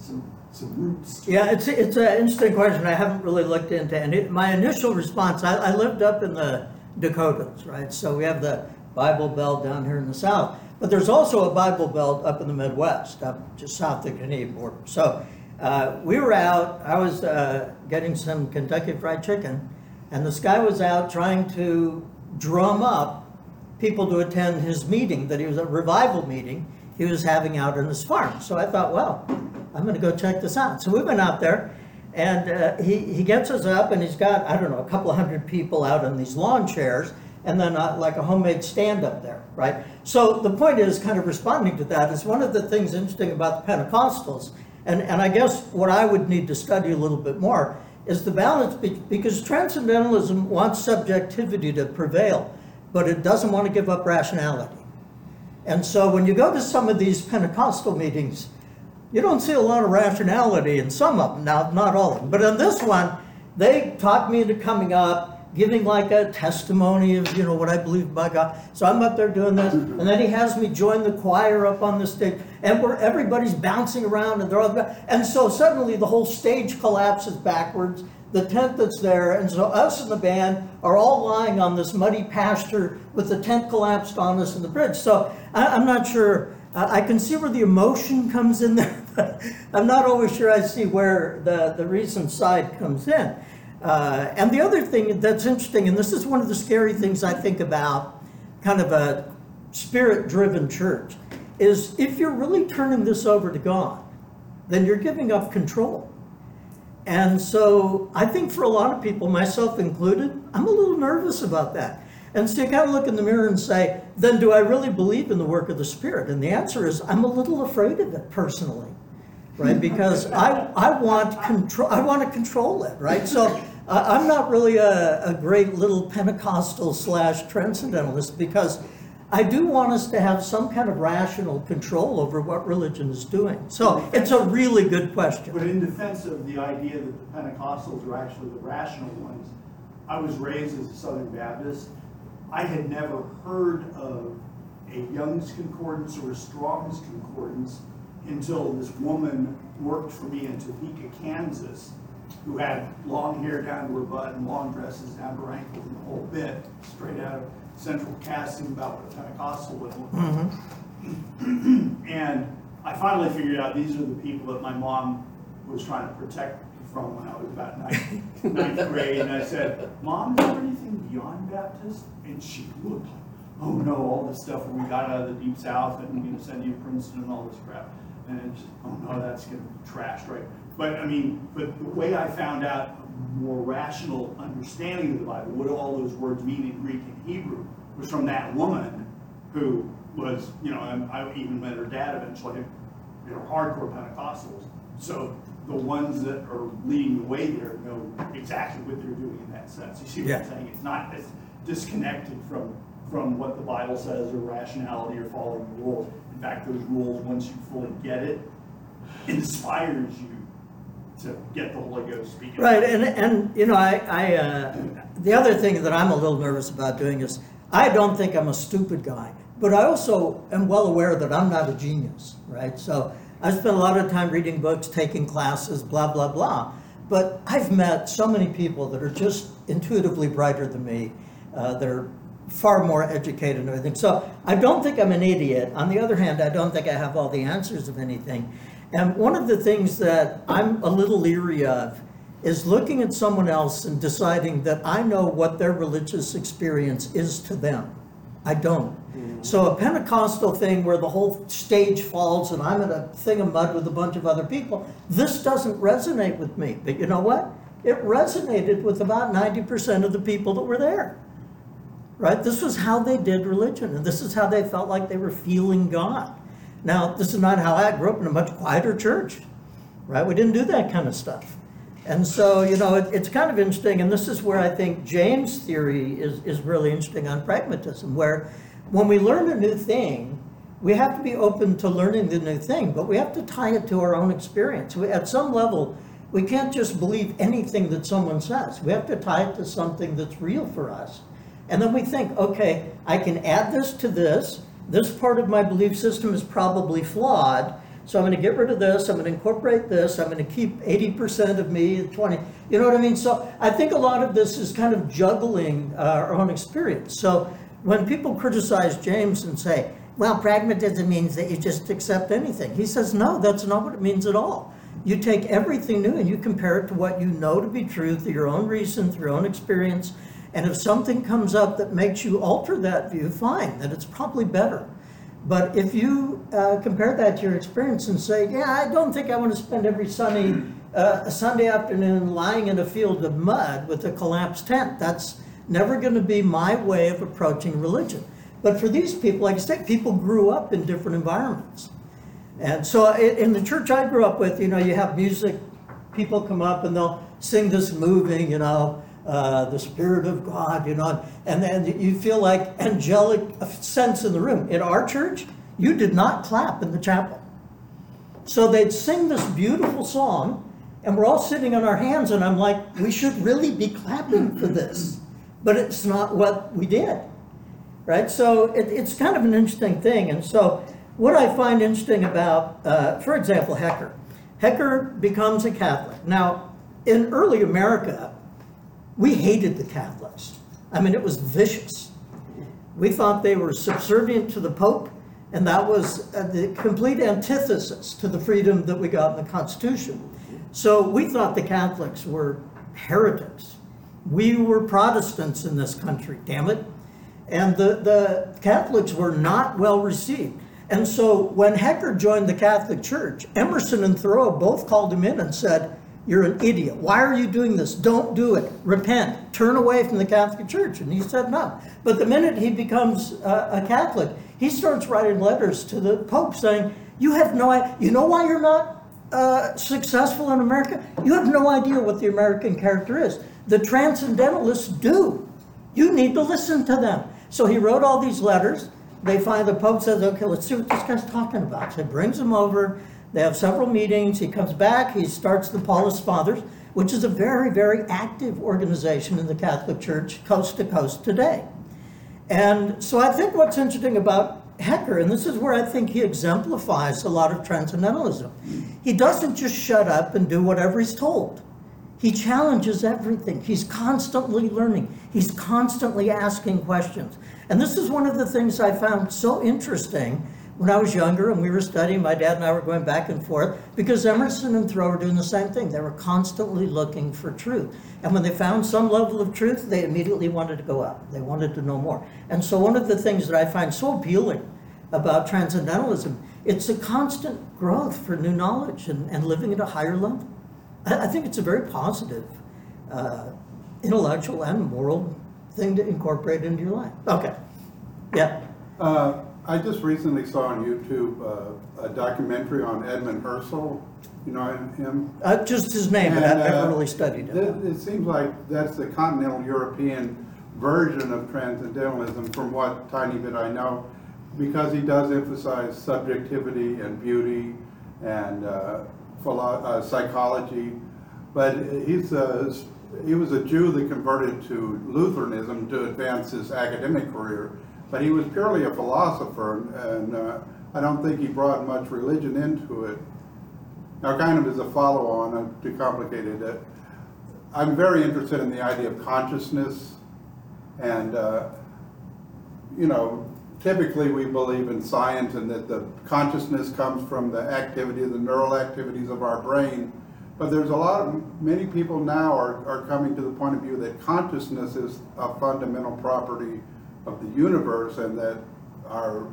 roots to it. Yeah, it's an interesting question. I haven't really looked into it. And my initial response, I lived up in the Dakotas, right? So we have the Bible Belt down here in the south, but there's also a Bible Belt up in the Midwest, up just south of the Canadian border. So we were out, I was getting some Kentucky Fried Chicken, and this guy was out trying to drum up people to attend his meeting, that he was a revival meeting he was having out on his farm. So I thought, well, I'm going to go check this out. So we went out there, and he gets us up, and he's got, I don't know, a couple of hundred people out on these lawn chairs, and then like a homemade stand up there, right? So the point is, kind of responding to that, is one of the things interesting about the Pentecostals, and I guess what I would need to study a little bit more, is the balance, because Transcendentalism wants subjectivity to prevail, but it doesn't want to give up rationality. And so when you go to some of these Pentecostal meetings, you don't see a lot of rationality in some of them. Now, not all of them, but in this one, they talked me into coming up, giving like a testimony of, you know, what I believe about God. So I'm up there doing this, and then he has me join the choir up on the stage, and where everybody's bouncing around, and they're all, and so suddenly the whole stage collapses backwards, the tent that's there, and so us and the band are all lying on this muddy pasture with the tent collapsed on us in the bridge. So I'm not sure. I can see where the emotion comes in there, but I'm not always sure I see where the reason side comes in. And the other thing that's interesting, and this is one of the scary things I think about kind of a spirit-driven church, is if you're really turning this over to God, then you're giving up control. And so I think for a lot of people, myself included, I'm a little nervous about that. And so you kind of look in the mirror and say, then do I really believe in the work of the Spirit? And the answer is, I'm a little afraid of it personally, right? Because I want control. I want to control it, right? So I'm not really a great little Pentecostal / transcendentalist, because I do want us to have some kind of rational control over what religion is doing. So it's a really good question. But in defense of the idea that the Pentecostals are actually the rational ones, I was raised as a Southern Baptist. I had never heard of a Young's Concordance or a Strong's Concordance until this woman worked for me in Topeka, Kansas, who had long hair down to her butt and long dresses down to her ankles and the whole bit, straight out of Central Casting about what a Pentecostal would look like. Mm-hmm. And I finally figured out these are the people that my mom was trying to protect me from when I was about ninth grade. And I said, Mom, is there anything beyond Baptist? And she looked like, oh no, all this stuff when we got out of the Deep South and we're going to send you to Princeton and all this crap. And it's just, oh no, that's going to be trashed, right? But I mean, but the way I found out a more rational understanding of the Bible, what all those words mean in Greek and Hebrew, was from that woman who was, you know, I even met her dad eventually, you know, hardcore Pentecostals. So the ones that are leading the way there know exactly what they're doing in that sense. You see what I'm saying? It's not as disconnected from what the Bible says or rationality or following the rules. In fact, those rules, once you fully get it, inspires you to get the Holy Ghost speaking. Right, and you know, the other thing that I'm a little nervous about doing is, I don't think I'm a stupid guy, but I also am well aware that I'm not a genius, right? So I spent a lot of time reading books, taking classes, blah, blah, blah. But I've met so many people that are just intuitively brighter than me. They're far more educated and everything. So I don't think I'm an idiot. On the other hand, I don't think I have all the answers of anything. And one of the things that I'm a little leery of is looking at someone else and deciding that I know what their religious experience is to them. I don't. So a Pentecostal thing where the whole stage falls and I'm in a thing of mud with a bunch of other people, this doesn't resonate with me. But you know what? It resonated with about 90% of the people that were there. Right? This was how they did religion, and this is how they felt like they were feeling God. Now, this is not how I grew up in a much quieter church. Right? We didn't do that kind of stuff. And so, you know, it's kind of interesting, and this is where I think James' theory is really interesting on pragmatism, where when we learn a new thing, we have to be open to learning the new thing, but we have to tie it to our own experience. At some level, we can't just believe anything that someone says. We have to tie it to something that's real for us. And then we think, okay, I can add this to this. This part of my belief system is probably flawed, so I'm going to get rid of this, I'm going to incorporate this, I'm going to keep 80% of me, 20, you know what I mean? So I think a lot of this is kind of juggling our own experience. So when people criticize James and say, well, pragmatism means that you just accept anything, he says, no, that's not what it means at all. You take everything new and you compare it to what you know to be true through your own reason, through your own experience, and if something comes up that makes you alter that view, fine, then it's probably better. But if you compare that to your experience and say, yeah, I don't think I want to spend every Sunday afternoon lying in a field of mud with a collapsed tent, that's never going to be my way of approaching religion. But for these people, like I said, people grew up in different environments. And so in the church I grew up with, you know, you have music, people come up and they'll sing this moving, you know, the Spirit of God, you know, and then you feel like angelic sense in the room. In our church, you did not clap in the chapel. So they'd sing this beautiful song, and we're all sitting on our hands, and I'm like, we should really be clapping for this. But it's not what we did, right? So it's kind of an interesting thing. And so what I find interesting about, for example, Hecker. Hecker becomes a Catholic. Now, in early America, we hated the Catholics. I mean, it was vicious. We thought they were subservient to the Pope, and that was the complete antithesis to the freedom that we got in the Constitution. So we thought the Catholics were heretics. We were Protestants in this country, damn it. And the Catholics were not well received. And so when Hecker joined the Catholic Church, Emerson and Thoreau both called him in and said, you're an idiot. Why are you doing this? Don't do it. Repent. Turn away from the Catholic Church. And he said no. But the minute he becomes a Catholic, he starts writing letters to the Pope saying, you have no idea. You know why you're not successful in America? You have no idea what the American character is. The Transcendentalists do. You need to listen to them. So he wrote all these letters. They find the Pope says, okay, let's see what this guy's talking about. So he brings them over. They have several meetings. He comes back. He starts the Paulist Fathers, which is a very, very active organization in the Catholic Church, coast to coast today. And so I think what's interesting about Hecker, and this is where I think he exemplifies a lot of transcendentalism, he doesn't just shut up and do whatever he's told. He challenges everything. He's constantly learning. He's constantly asking questions. And this is one of the things I found so interesting when I was younger and we were studying. My dad and I were going back and forth because Emerson and Thoreau were doing the same thing. They were constantly looking for truth. And when they found some level of truth, they immediately wanted to go up. They wanted to know more. And so one of the things that I find so appealing about transcendentalism, it's a constant growth for new knowledge and living at a higher level. I think it's a very positive intellectual and moral thing to incorporate into your life. Okay. Yeah. I just recently saw on YouTube a documentary on Edmund Husserl. You know him? Just his name, but I've never really studied it. It seems like that's the continental European version of transcendentalism from what tiny bit I know, because he does emphasize subjectivity and beauty and psychology. But he was a Jew that converted to Lutheranism to advance his academic career. But he was purely a philosopher, and I don't think he brought much religion into it. Now, kind of as a follow-on, too complicated, I'm very interested in the idea of consciousness, and you know, typically we believe in science and that the consciousness comes from the activity, the neural activities of our brain But there's many people now are coming to the point of view that consciousness is a fundamental property of the universe, and that our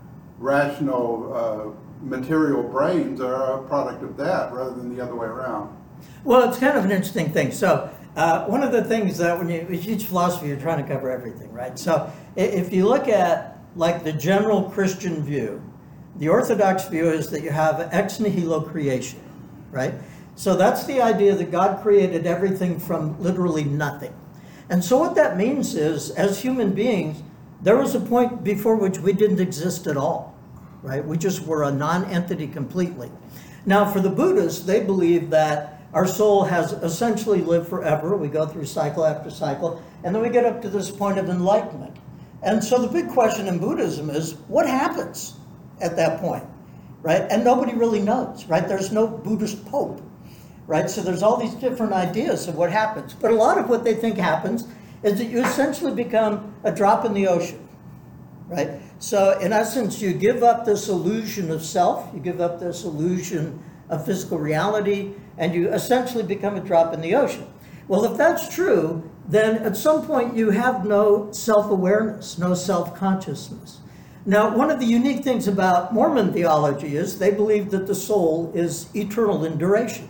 rational material brains are a product of that rather than the other way around. Well, it's kind of an interesting thing. So one of the things that when you teach philosophy, you're trying to cover everything, right? So if you look at like the general Christian view, the Orthodox view is that you have ex nihilo creation, right? So that's the idea that God created everything from literally nothing. And so what that means is, as human beings, there was a point before which we didn't exist at all, right? We just were a non-entity completely. Now, for the Buddhists, they believe that our soul has essentially lived forever. We go through cycle after cycle, and then we get up to this point of enlightenment. And so the big question in Buddhism is, what happens at that point, right? And nobody really knows, right? There's no Buddhist pope, right? So there's all these different ideas of what happens. But a lot of what they think happens is that you essentially become a drop in the ocean, right? So in essence, you give up this illusion of self, you give up this illusion of physical reality, and you essentially become a drop in the ocean. Well, if that's true, then at some point you have no self-awareness, no self-consciousness. Now, one of the unique things about Mormon theology is they believe that the soul is eternal in duration,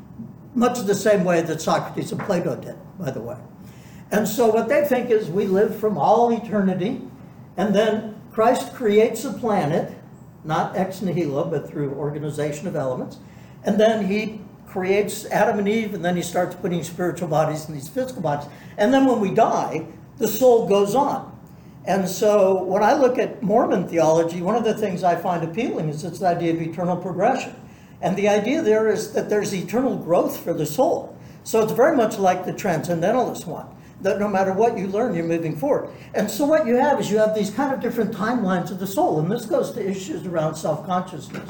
much the same way that Socrates and Plato did, by the way. And so what they think is we live from all eternity, and then Christ creates a planet, not ex nihilo, but through organization of elements, and then he creates Adam and Eve, and then he starts putting spiritual bodies in these physical bodies. And then when we die, the soul goes on. And so when I look at Mormon theology, one of the things I find appealing is this idea of eternal progression. And the idea there is that there's eternal growth for the soul. So it's very much like the transcendentalist one, that no matter what you learn, you're moving forward. And so what you have is you have these kind of different timelines of the soul, and this goes to issues around self-consciousness.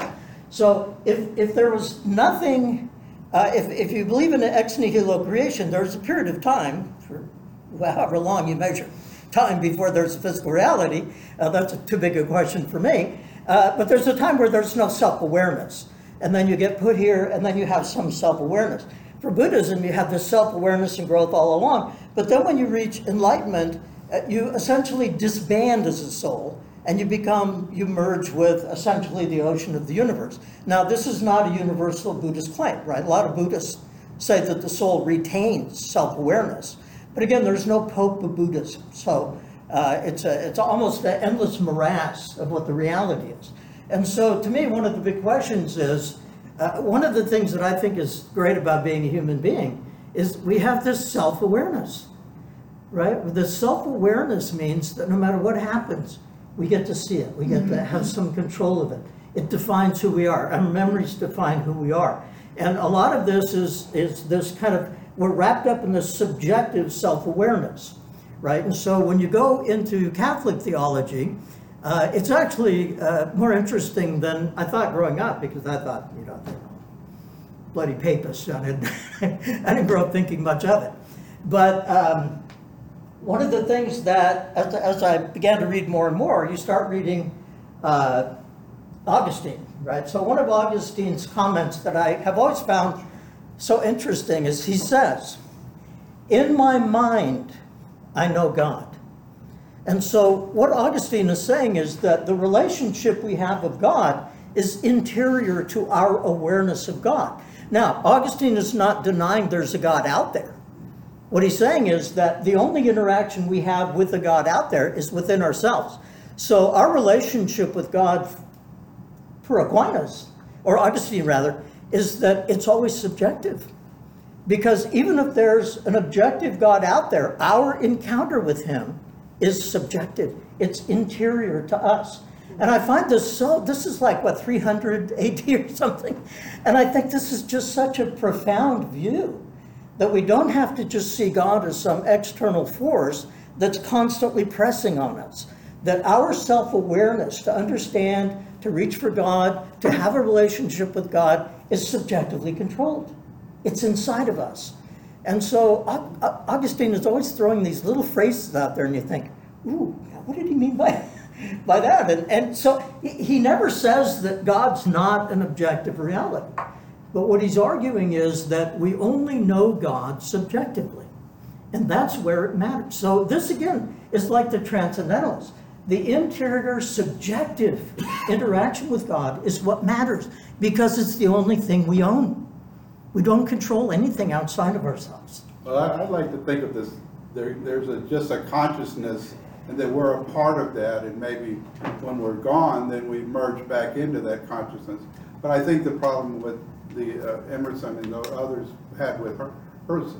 So if there was nothing, if you believe in an ex nihilo creation, there's a period of time, for however long you measure time before there's a physical reality. That's too big a question for me. But there's a time where there's no self-awareness. And then you get put here, and then you have some self-awareness. For Buddhism, you have this self-awareness and growth all along. But then when you reach enlightenment, you essentially disband as a soul, and you merge with essentially the ocean of the universe. Now, this is not a universal Buddhist claim, right? A lot of Buddhists say that the soul retains self-awareness. But again, there's no pope of Buddhism. So it's almost an endless morass of what the reality is. And so to me, one of the big questions is, one of the things that I think is great about being a human being is we have this self-awareness, right? This self-awareness means that no matter what happens, we get to see it. We get to have some control of it. It defines who we are. Our memories define who we are. And a lot of this is this kind of, we're wrapped up in this subjective self-awareness, right? And so when you go into Catholic theology, it's actually more interesting than I thought growing up, because I thought, bloody papists. I didn't grow up thinking much of it. But one of the things that, as I began to read more and more, you start reading Augustine, right? So one of Augustine's comments that I have always found so interesting is he says, "In my mind, I know God." And so what Augustine is saying is that the relationship we have with God is interior to our awareness of God. Now, Augustine is not denying there's a God out there. What he's saying is that the only interaction we have with the God out there is within ourselves. So our relationship with God, for Aquinas, or Augustine rather, is that it's always subjective. Because even if there's an objective God out there, our encounter with him is subjective. It's interior to us. And I find this is like, 300 AD or something? And I think this is just such a profound view, that we don't have to just see God as some external force that's constantly pressing on us. That our self-awareness, to understand, to reach for God, to have a relationship with God, is subjectively controlled. It's inside of us. And so Augustine is always throwing these little phrases out there, and you think, ooh, what did he mean by that? And so he never says that God's not an objective reality. But what he's arguing is that we only know God subjectively. And that's where it matters. So this, again, is like the transcendentalists. The interior subjective interaction with God is what matters because it's the only thing we own. We don't control anything outside of ourselves. Well, I'd like to think of this, there's just a consciousness, and that we're a part of that, and maybe when we're gone, then we merge back into that consciousness. But I think the problem with the Emerson and the others had with what's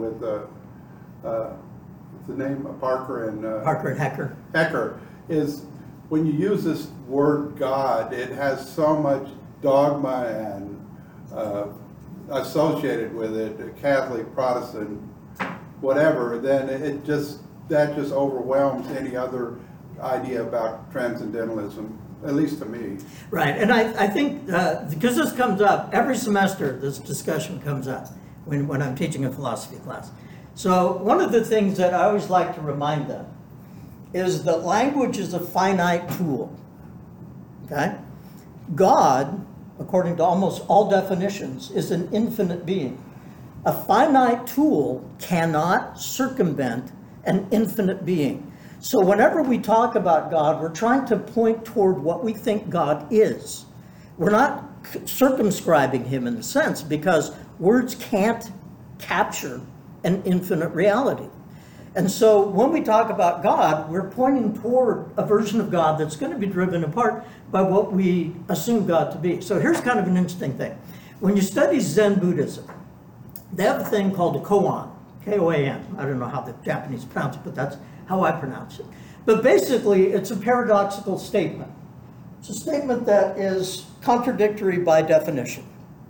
the name, Parker and Hecker, is when you use this word God, it has so much dogma and associated with it, Catholic, Protestant, whatever, then that just overwhelms any other idea about transcendentalism, at least to me. Right, and I think, because this comes up, every semester this discussion comes up when I'm teaching a philosophy class. So one of the things that I always like to remind them is that language is a finite tool, okay? God, according to almost all definitions, is an infinite being. A finite tool cannot circumvent an infinite being. So whenever we talk about God, we're trying to point toward what we think God is. We're not circumscribing him in a sense because words can't capture an infinite reality. And so when we talk about God, we're pointing toward a version of God that's going to be driven apart by what we assume God to be. So here's kind of an interesting thing. When you study Zen Buddhism, they have a thing called a koan, K-O-A-N. I don't know how the Japanese pronounce it, but that's how I pronounce it. But basically, it's a paradoxical statement. It's a statement that is contradictory by definition.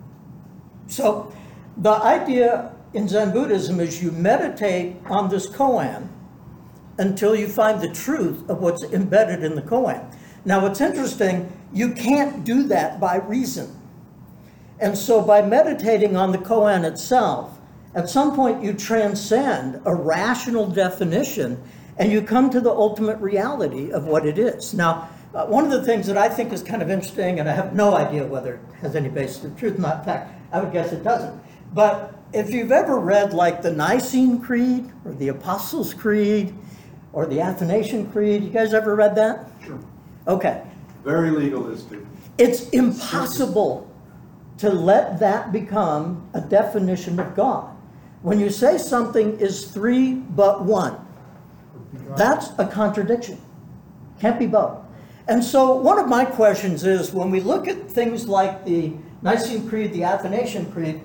So the idea in Zen Buddhism is you meditate on this koan until you find the truth of what's embedded in the koan. Now, what's interesting, you can't do that by reason. And so by meditating on the koan itself, at some point you transcend a rational definition and you come to the ultimate reality of what it is. Now, one of the things that I think is kind of interesting, and I have no idea whether it has any basis of truth or not, in fact, I would guess it doesn't, but if you've ever read like the Nicene Creed or the Apostles' Creed or the Athanasian Creed, you guys ever read that? Sure. Okay. Very legalistic. It's impossible to let that become a definition of God. When you say something is three but one, that's a contradiction. Can't be both. And so one of my questions is, when we look at things like the Nicene Creed, the Athanasian Creed,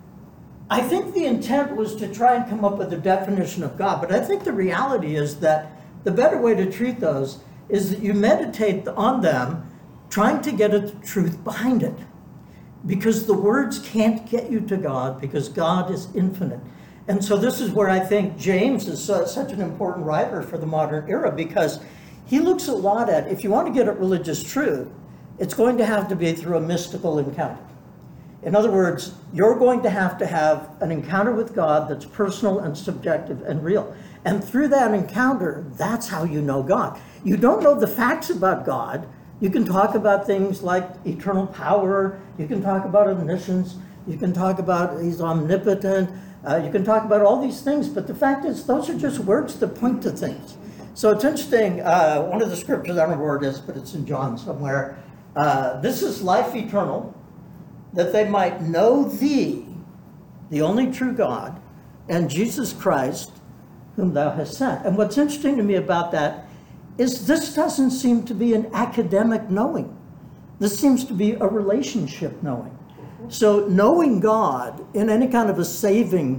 I think the intent was to try and come up with a definition of God, but I think the reality is that the better way to treat those is that you meditate on them, trying to get at the truth behind it. Because the words can't get you to God, because God is infinite. And so this is where I think James is such an important writer for the modern era, because he looks a lot at, if you want to get at religious truth, it's going to have to be through a mystical encounter. In other words, you're going to have an encounter with God that's personal and subjective and real. And through that encounter, that's how you know God. You don't know the facts about God. You can talk about things like eternal power. You can talk about omniscience. You can talk about he's omnipotent. You can talk about all these things. But the fact is, those are just words that point to things. So it's interesting. One of the scriptures, I don't know where it is, but it's in John somewhere. This is life eternal, that they might know thee, the only true God, and Jesus Christ, whom thou hast sent. And what's interesting to me about that is this doesn't seem to be an academic knowing. This seems to be a relationship knowing. So knowing God in any kind of a saving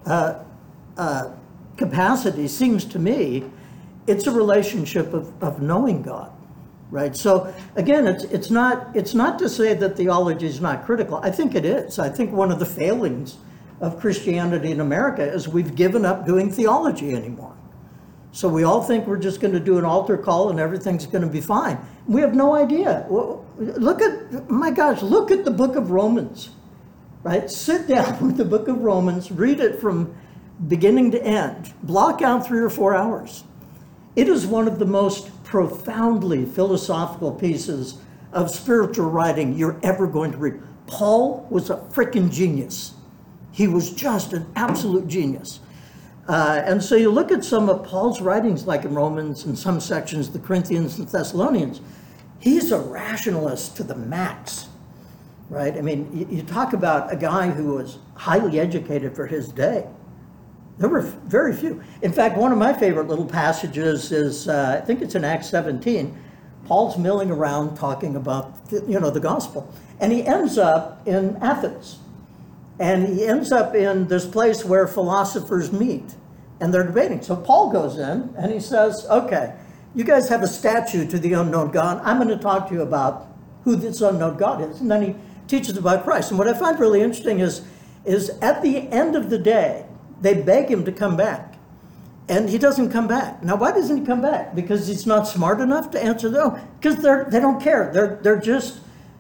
capacity seems to me, it's a relationship of knowing God. Right. So again, it's not to say that theology is not critical. I think it is. I think one of the failings of Christianity in America is we've given up doing theology anymore. So we all think we're just going to do an altar call and everything's going to be fine. We have no idea. Look at the book of Romans. Right? Sit down with the book of Romans, read it from beginning to end. Block out 3 or 4 hours. It is one of the most profoundly philosophical pieces of spiritual writing you're ever going to read. Paul was a freaking genius. He was just an absolute genius. And so you look at some of Paul's writings, like in Romans and some sections, the Corinthians and Thessalonians, he's a rationalist to the max, right? I mean, you talk about a guy who was highly educated for his day. There were very few. In fact, one of my favorite little passages is, I think it's in Acts 17, Paul's milling around talking about, the gospel. And he ends up in Athens. And he ends up in this place where philosophers meet. And they're debating. So Paul goes in and he says, okay, you guys have a statue to the unknown God. I'm going to talk to you about who this unknown God is. And then he teaches about Christ. And what I find really interesting is at the end of the day, they beg him to come back. And he doesn't come back. Now, why doesn't he come back? Because he's not smart enough to answer them? Because they don't care. They're just,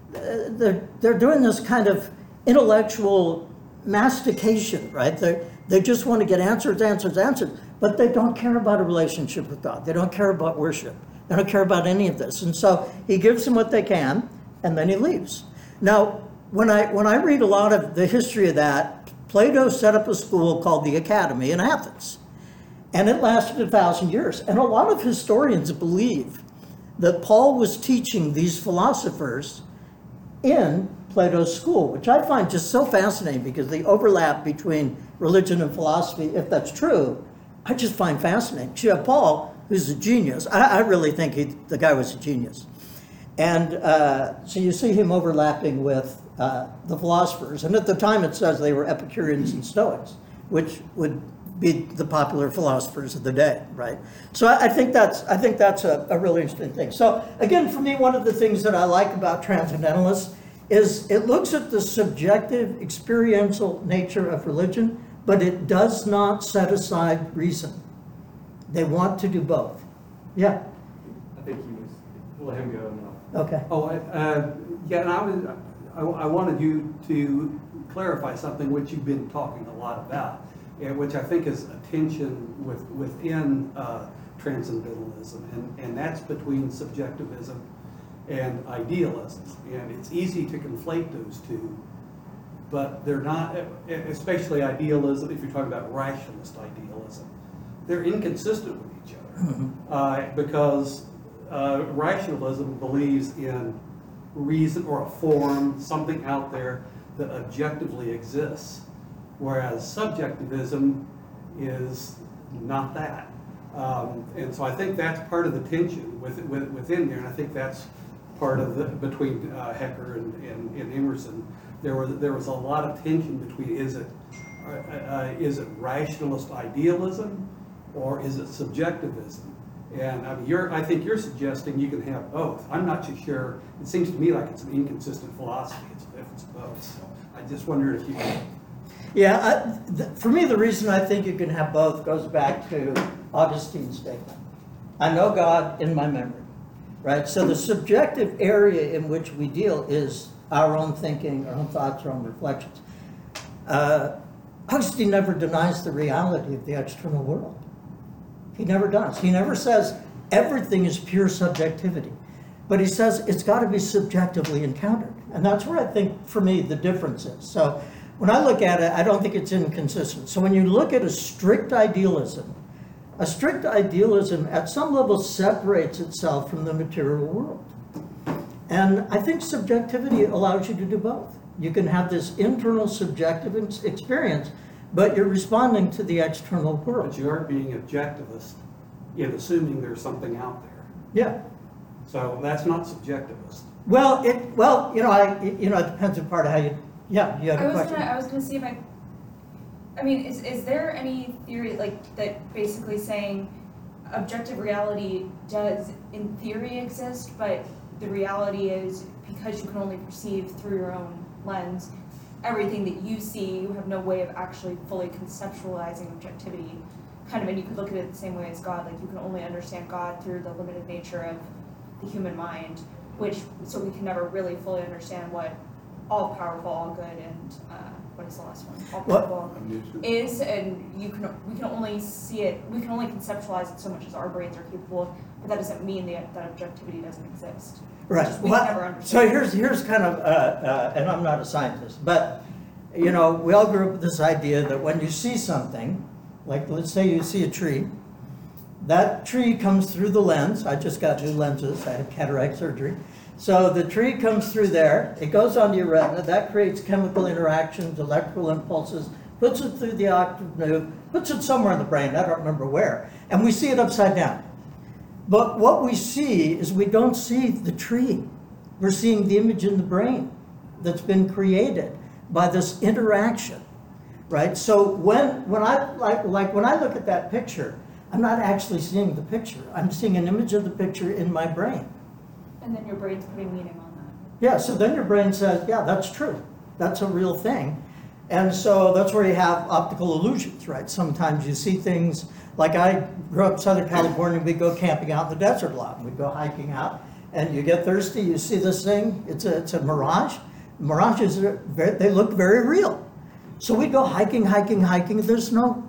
they're doing this kind of intellectual mastication, right? They just want to get answers, but they don't care about a relationship with God. They don't care about worship. They don't care about any of this. And so he gives them what they can, and then he leaves. Now, when I read a lot of the history of that, Plato set up a school called the Academy in Athens. And it lasted 1,000 years. And a lot of historians believe that Paul was teaching these philosophers in Plato's school, which I find just so fascinating because the overlap between religion and philosophy, if that's true, I just find fascinating. You have Paul, who's a genius. I really think the guy was a genius. And so you see him overlapping with the philosophers. And at the time it says they were Epicureans and Stoics, which would be the popular philosophers of the day, right? So I think that's a really interesting thing. So again, for me, one of the things that I like about Transcendentalists is it looks at the subjective, experiential nature of religion, but it does not set aside reason. They want to do both. Yeah. I think let him go now. Okay. And I wanted you to clarify something which you've been talking a lot about, which I think is a tension within transcendentalism, and that's between subjectivism and idealism. And it's easy to conflate those two, but they're not, especially idealism, if you're talking about rationalist idealism, they're inconsistent with each other. Because rationalism believes in reason or a form, something out there that objectively exists, whereas subjectivism is not that. And so I think that's part of the tension within there, and I think that's part of between Hecker and Emerson. There was a lot of tension between is it rationalist idealism or is it subjectivism? And I mean, I think you're suggesting you can have both. I'm not too sure. It seems to me like it's an inconsistent philosophy if it's both. So I just wondered if you could. Yeah, for me, the reason I think you can have both goes back to Augustine's statement. I know God in my memory, right? So the subjective area in which we deal is our own thinking, our own thoughts, our own reflections. Augustine never denies the reality of the external world. He never does. He never says everything is pure subjectivity, but he says it's got to be subjectively encountered. And that's where I think, for me, the difference is. So when I look at it, I don't think it's inconsistent. So when you look at a strict idealism at some level separates itself from the material world. And I think subjectivity allows you to do both. You can have this internal subjective experience, but you're responding to the external world. But you aren't being objectivist in assuming there's something out there. Yeah. So that's not subjectivist. Well, it depends on part of how you. Yeah, you have a question. I was gonna see if I mean, is there any theory like that basically saying objective reality does in theory exist, but the reality is because you can only perceive through your own lens, everything that you see, you have no way of actually fully conceptualizing objectivity, kind of, and you could look at it the same way as God, like you can only understand God through the limited nature of the human mind, so we can never really fully understand what all-powerful, all-good, and what is the last one? What? Palpable Omniscient. is, and we can only see it, we can only conceptualize it so much as our brains are capable of, but that doesn't mean that objectivity doesn't exist. Right. Just we Well, never understand. so here's kind of, and I'm not a scientist, but, you know, we all grew up with this idea that when you see something, like let's say you see a tree, that tree comes through the lens. I just got new lenses. I had cataract surgery. So the tree comes through there. It goes onto your retina. That creates chemical interactions, electrical impulses, puts it through the octave nerve, puts it somewhere in the brain. I don't remember where. And we see it upside down. But what we see is we don't see the tree. We're seeing the image in the brain that's been created by this interaction, right? So when I when I look at that picture, I'm not actually seeing the picture. I'm seeing an image of the picture in my brain. And then your brain's putting meaning on that. Yeah, so then your brain says, yeah, that's true. That's a real thing. And so that's where you have optical illusions, right? Sometimes you see things, like I grew up in Southern California, we'd go camping out in the desert a lot. We'd go hiking out, and you get thirsty, you see this thing, it's a mirage. Mirages, they look very real. So we'd go hiking, there's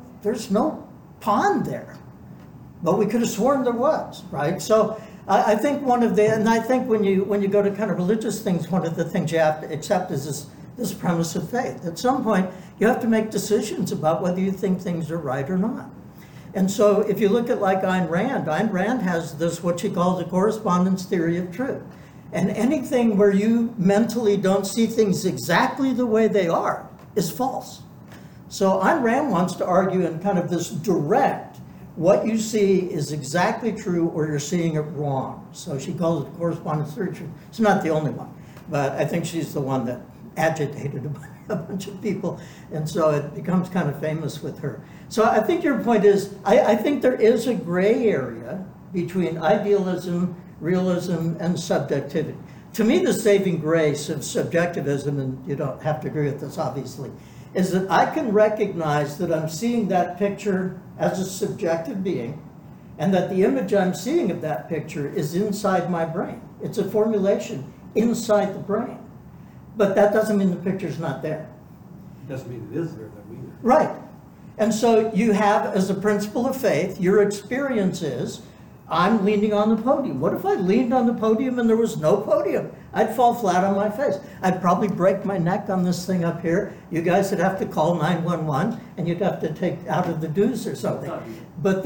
no pond there. But we could have sworn there was, right? So I think and I think when you go to kind of religious things, one of the things you have to accept is this premise of faith. At some point, you have to make decisions about whether you think things are right or not. And so if you look at like Ayn Rand has this, what she calls a correspondence theory of truth. And anything where you mentally don't see things exactly the way they are is false. So Ayn Rand wants to argue in kind of this direct, what you see is exactly true or you're seeing it wrong. So she calls it correspondence theory of truth. It's not the only one, but I think she's the one that agitated a bunch of people, and so it becomes kind of famous with her. So I think your point is, I think there is a gray area between idealism, realism, and subjectivity. To me, the saving grace of subjectivism, and you don't have to agree with this obviously, is that I can recognize that I'm seeing that picture as a subjective being, and that the image I'm seeing of that picture is inside my brain. It's a formulation inside the brain. But that doesn't mean the picture's not there. Doesn't mean it is there though either. Right. And so you have, as a principle of faith, your experience is, I'm leaning on the podium. What if I leaned on the podium and there was no podium? I'd fall flat on my face. I'd probably break my neck on this thing up here. You guys would have to call 911 and you'd have to take out of the dues or something. But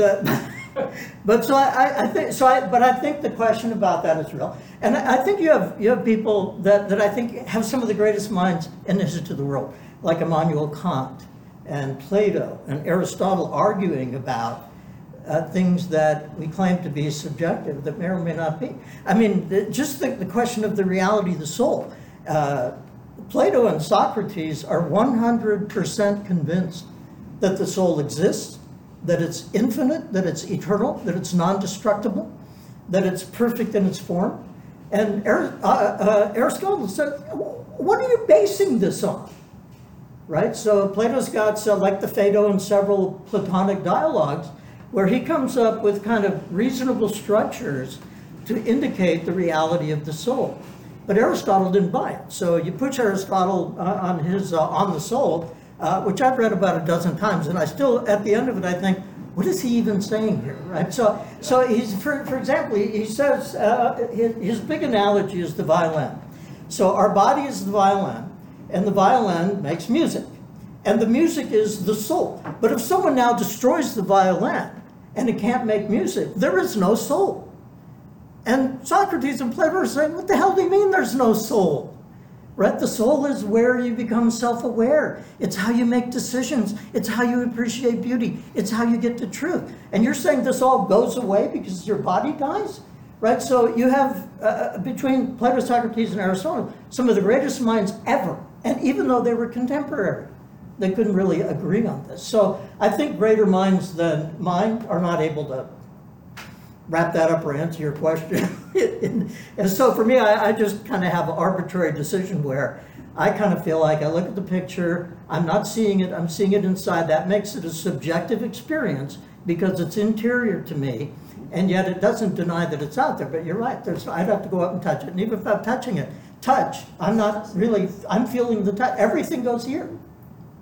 I think the question about that is real. And I think you have people that I think have some of the greatest minds in the history of the world, like Immanuel Kant and Plato and Aristotle, arguing about things that we claim to be subjective that may or may not be. I mean, just the question of the reality of the soul. Plato and Socrates are 100% convinced that the soul exists, that it's infinite, that it's eternal, that it's non-destructible, that it's perfect in its form. And Aristotle said, what are you basing this on? Right? So Plato's got, like the Phaedo and several Platonic dialogues, where he comes up with kind of reasonable structures to indicate the reality of the soul. But Aristotle didn't buy it. So you push Aristotle on the soul, which I've read about a dozen times, and I still, at the end of it, I think, what is he even saying here, right? So he's, for example, he says, his big analogy is the violin. So our body is the violin, and the violin makes music. And the music is the soul. But if someone now destroys the violin, and it can't make music, there is no soul. And Socrates and Plato are saying, what the hell do you mean there's no soul? Right? The soul is where you become self-aware. It's how you make decisions. It's how you appreciate beauty. It's how you get to truth. And you're saying this all goes away because your body dies? Right? So you have, between Plato, Socrates, and Aristotle, some of the greatest minds ever. And even though they were contemporary, they couldn't really agree on this. So I think greater minds than mine are not able to wrap that up or answer your question. And so for me, I just kind of have an arbitrary decision where I kind of feel like I look at the picture, I'm not seeing it, I'm seeing it inside. That makes it a subjective experience because it's interior to me, and yet it doesn't deny that it's out there. But you're right, I'd have to go up and touch it. And even if I'm touching it, I'm not really, I'm feeling the touch. Everything goes here.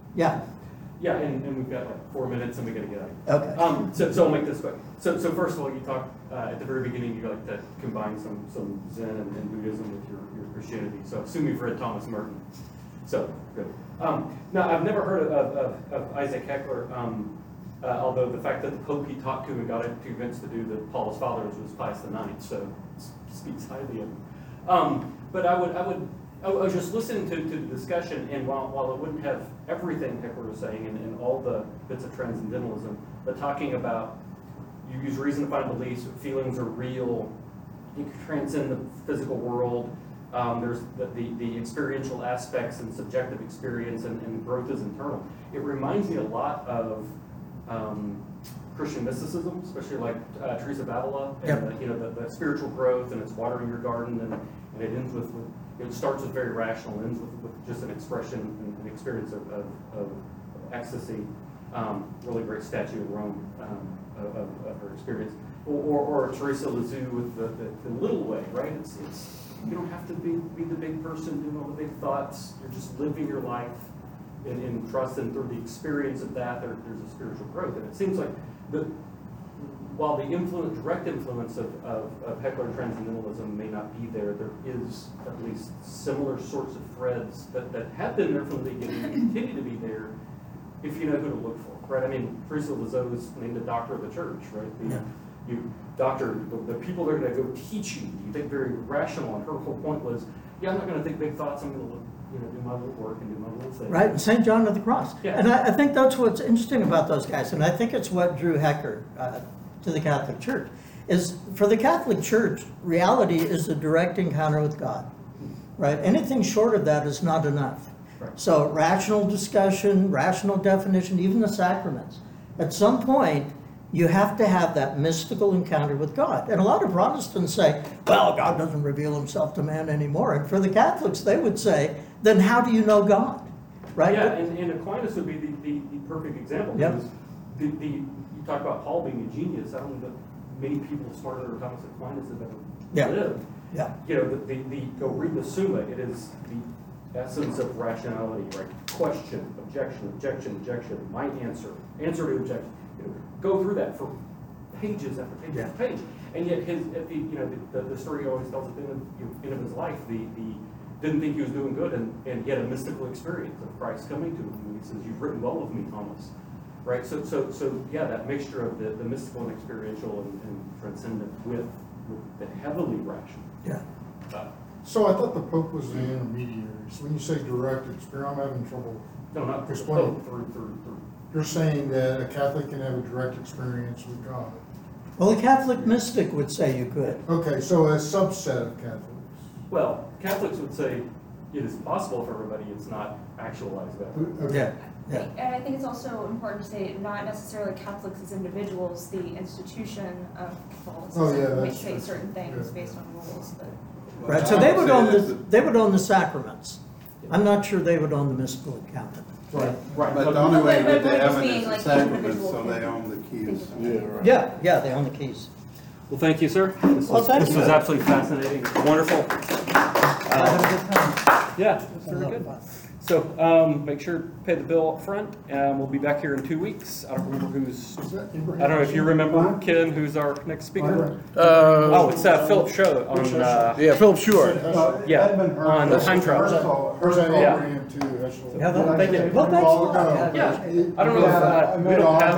Yeah, Yeah, and we've got like 4 minutes and we gotta get out. okay. So I'll make this quick. So first of all, you talked, at the very beginning, you like to combine some Zen and Buddhism with your Christianity. So I assume you've read Thomas Merton. So, good. Now, I've never heard of Isaac Heckler, although the fact that the Pope he talked to and got him convinced to do the Paul's Fathers was Pius IX, so it speaks highly of him. But I was just listening to the discussion, and while it wouldn't have everything Heckler was saying and all the bits of transcendentalism, but talking about you use reason to find beliefs, feelings are real, you can transcend the physical world, there's the experiential aspects and subjective experience, and growth is internal. It reminds me a lot of Christian mysticism, especially like Teresa of Avila, and the spiritual growth, and it's watering your garden, and it ends with it starts with very rational, and ends with just an expression, an experience of ecstasy. Really great statue in Rome of her experience, or Teresa of Lisieux with the little way, right? It's you don't have to be the big person doing all the big thoughts. You're just living your life in trust, and through the experience of that, there's a spiritual growth. And it seems like while the direct influence of Heckler transcendentalism may not be there, there is at least similar sorts of threads that have been there from the beginning and continue to be there if you know who to look for, right? I mean, Teresa of Lisieux is named a doctor of the church, right? The people that are going to go teach you think very rational, and her whole point was, I'm not going to think big thoughts, I'm going to do my little work and do my little thing. Right, and St. John of the Cross. Yeah. And I think that's what's interesting about those guys, and I think it's what drew Hecker to the Catholic Church, is for the Catholic Church, reality is a direct encounter with God, right? Anything short of that is not enough. Right. So rational discussion, rational definition, even the sacraments. At some point, you have to have that mystical encounter with God. And a lot of Protestants say, well, God doesn't reveal himself to man anymore. And for the Catholics, they would say, then how do you know God? Right? Yeah, and Aquinas would be the perfect example. Yep. Because you talk about Paul being a genius. I don't know that many people smarter than Thomas Aquinas have ever lived. Yeah. Go read the Summa. It is the essence of rationality, right? Question, objection, my answer to objection. Go through that for pages after pages after page. And yet the story he always tells at the end of his life, the didn't think he was doing good, and he had a mystical experience of Christ coming to him. And he says, "You've written well of me, Thomas." Right? So that mixture of the mystical and experiential and transcendent with the heavily rational. Yeah. So I thought the Pope was the intermediary. So when you say direct experience, I'm having trouble. No, not Explain. through. You're saying that a Catholic can have a direct experience with God. Well, a Catholic mystic would say you could. Okay, so a subset of Catholics. Well, Catholics would say it is possible for everybody. It's not actualized that way. Okay. Yeah. And I think it's also important to say not necessarily Catholics as individuals, the institution of Catholicism Oh, yeah, may that's say true. certain things Yeah. based on rules, but. Right, so I they would would say own that's they would own the sacraments. I'm not sure they would own the mystical encounter. Right. Right. But the only way But with the just evidence being is like sacraments, individual so they can own the keys. think of it. Yeah, right. Yeah, they own the keys. Well, thank you, sir. This Well, thank was you. absolutely fascinating, wonderful. I had a good time. Yeah, It was a very lot of good. fun. So make sure to pay the bill up front, and we'll be back here in 2 weeks. I don't remember who's. Is that I Abraham? don't know if you remember, Ken, who's our next speaker. My Oh, it's Philip Show on Yeah, Philip Shore. yeah, Edmund on the Hurst- time travel. Herzl- Where's that Herzl- Yeah. Abraham too? That's Yeah, the- thank you. Well, thanks a lot. Yeah, I don't know if we don't have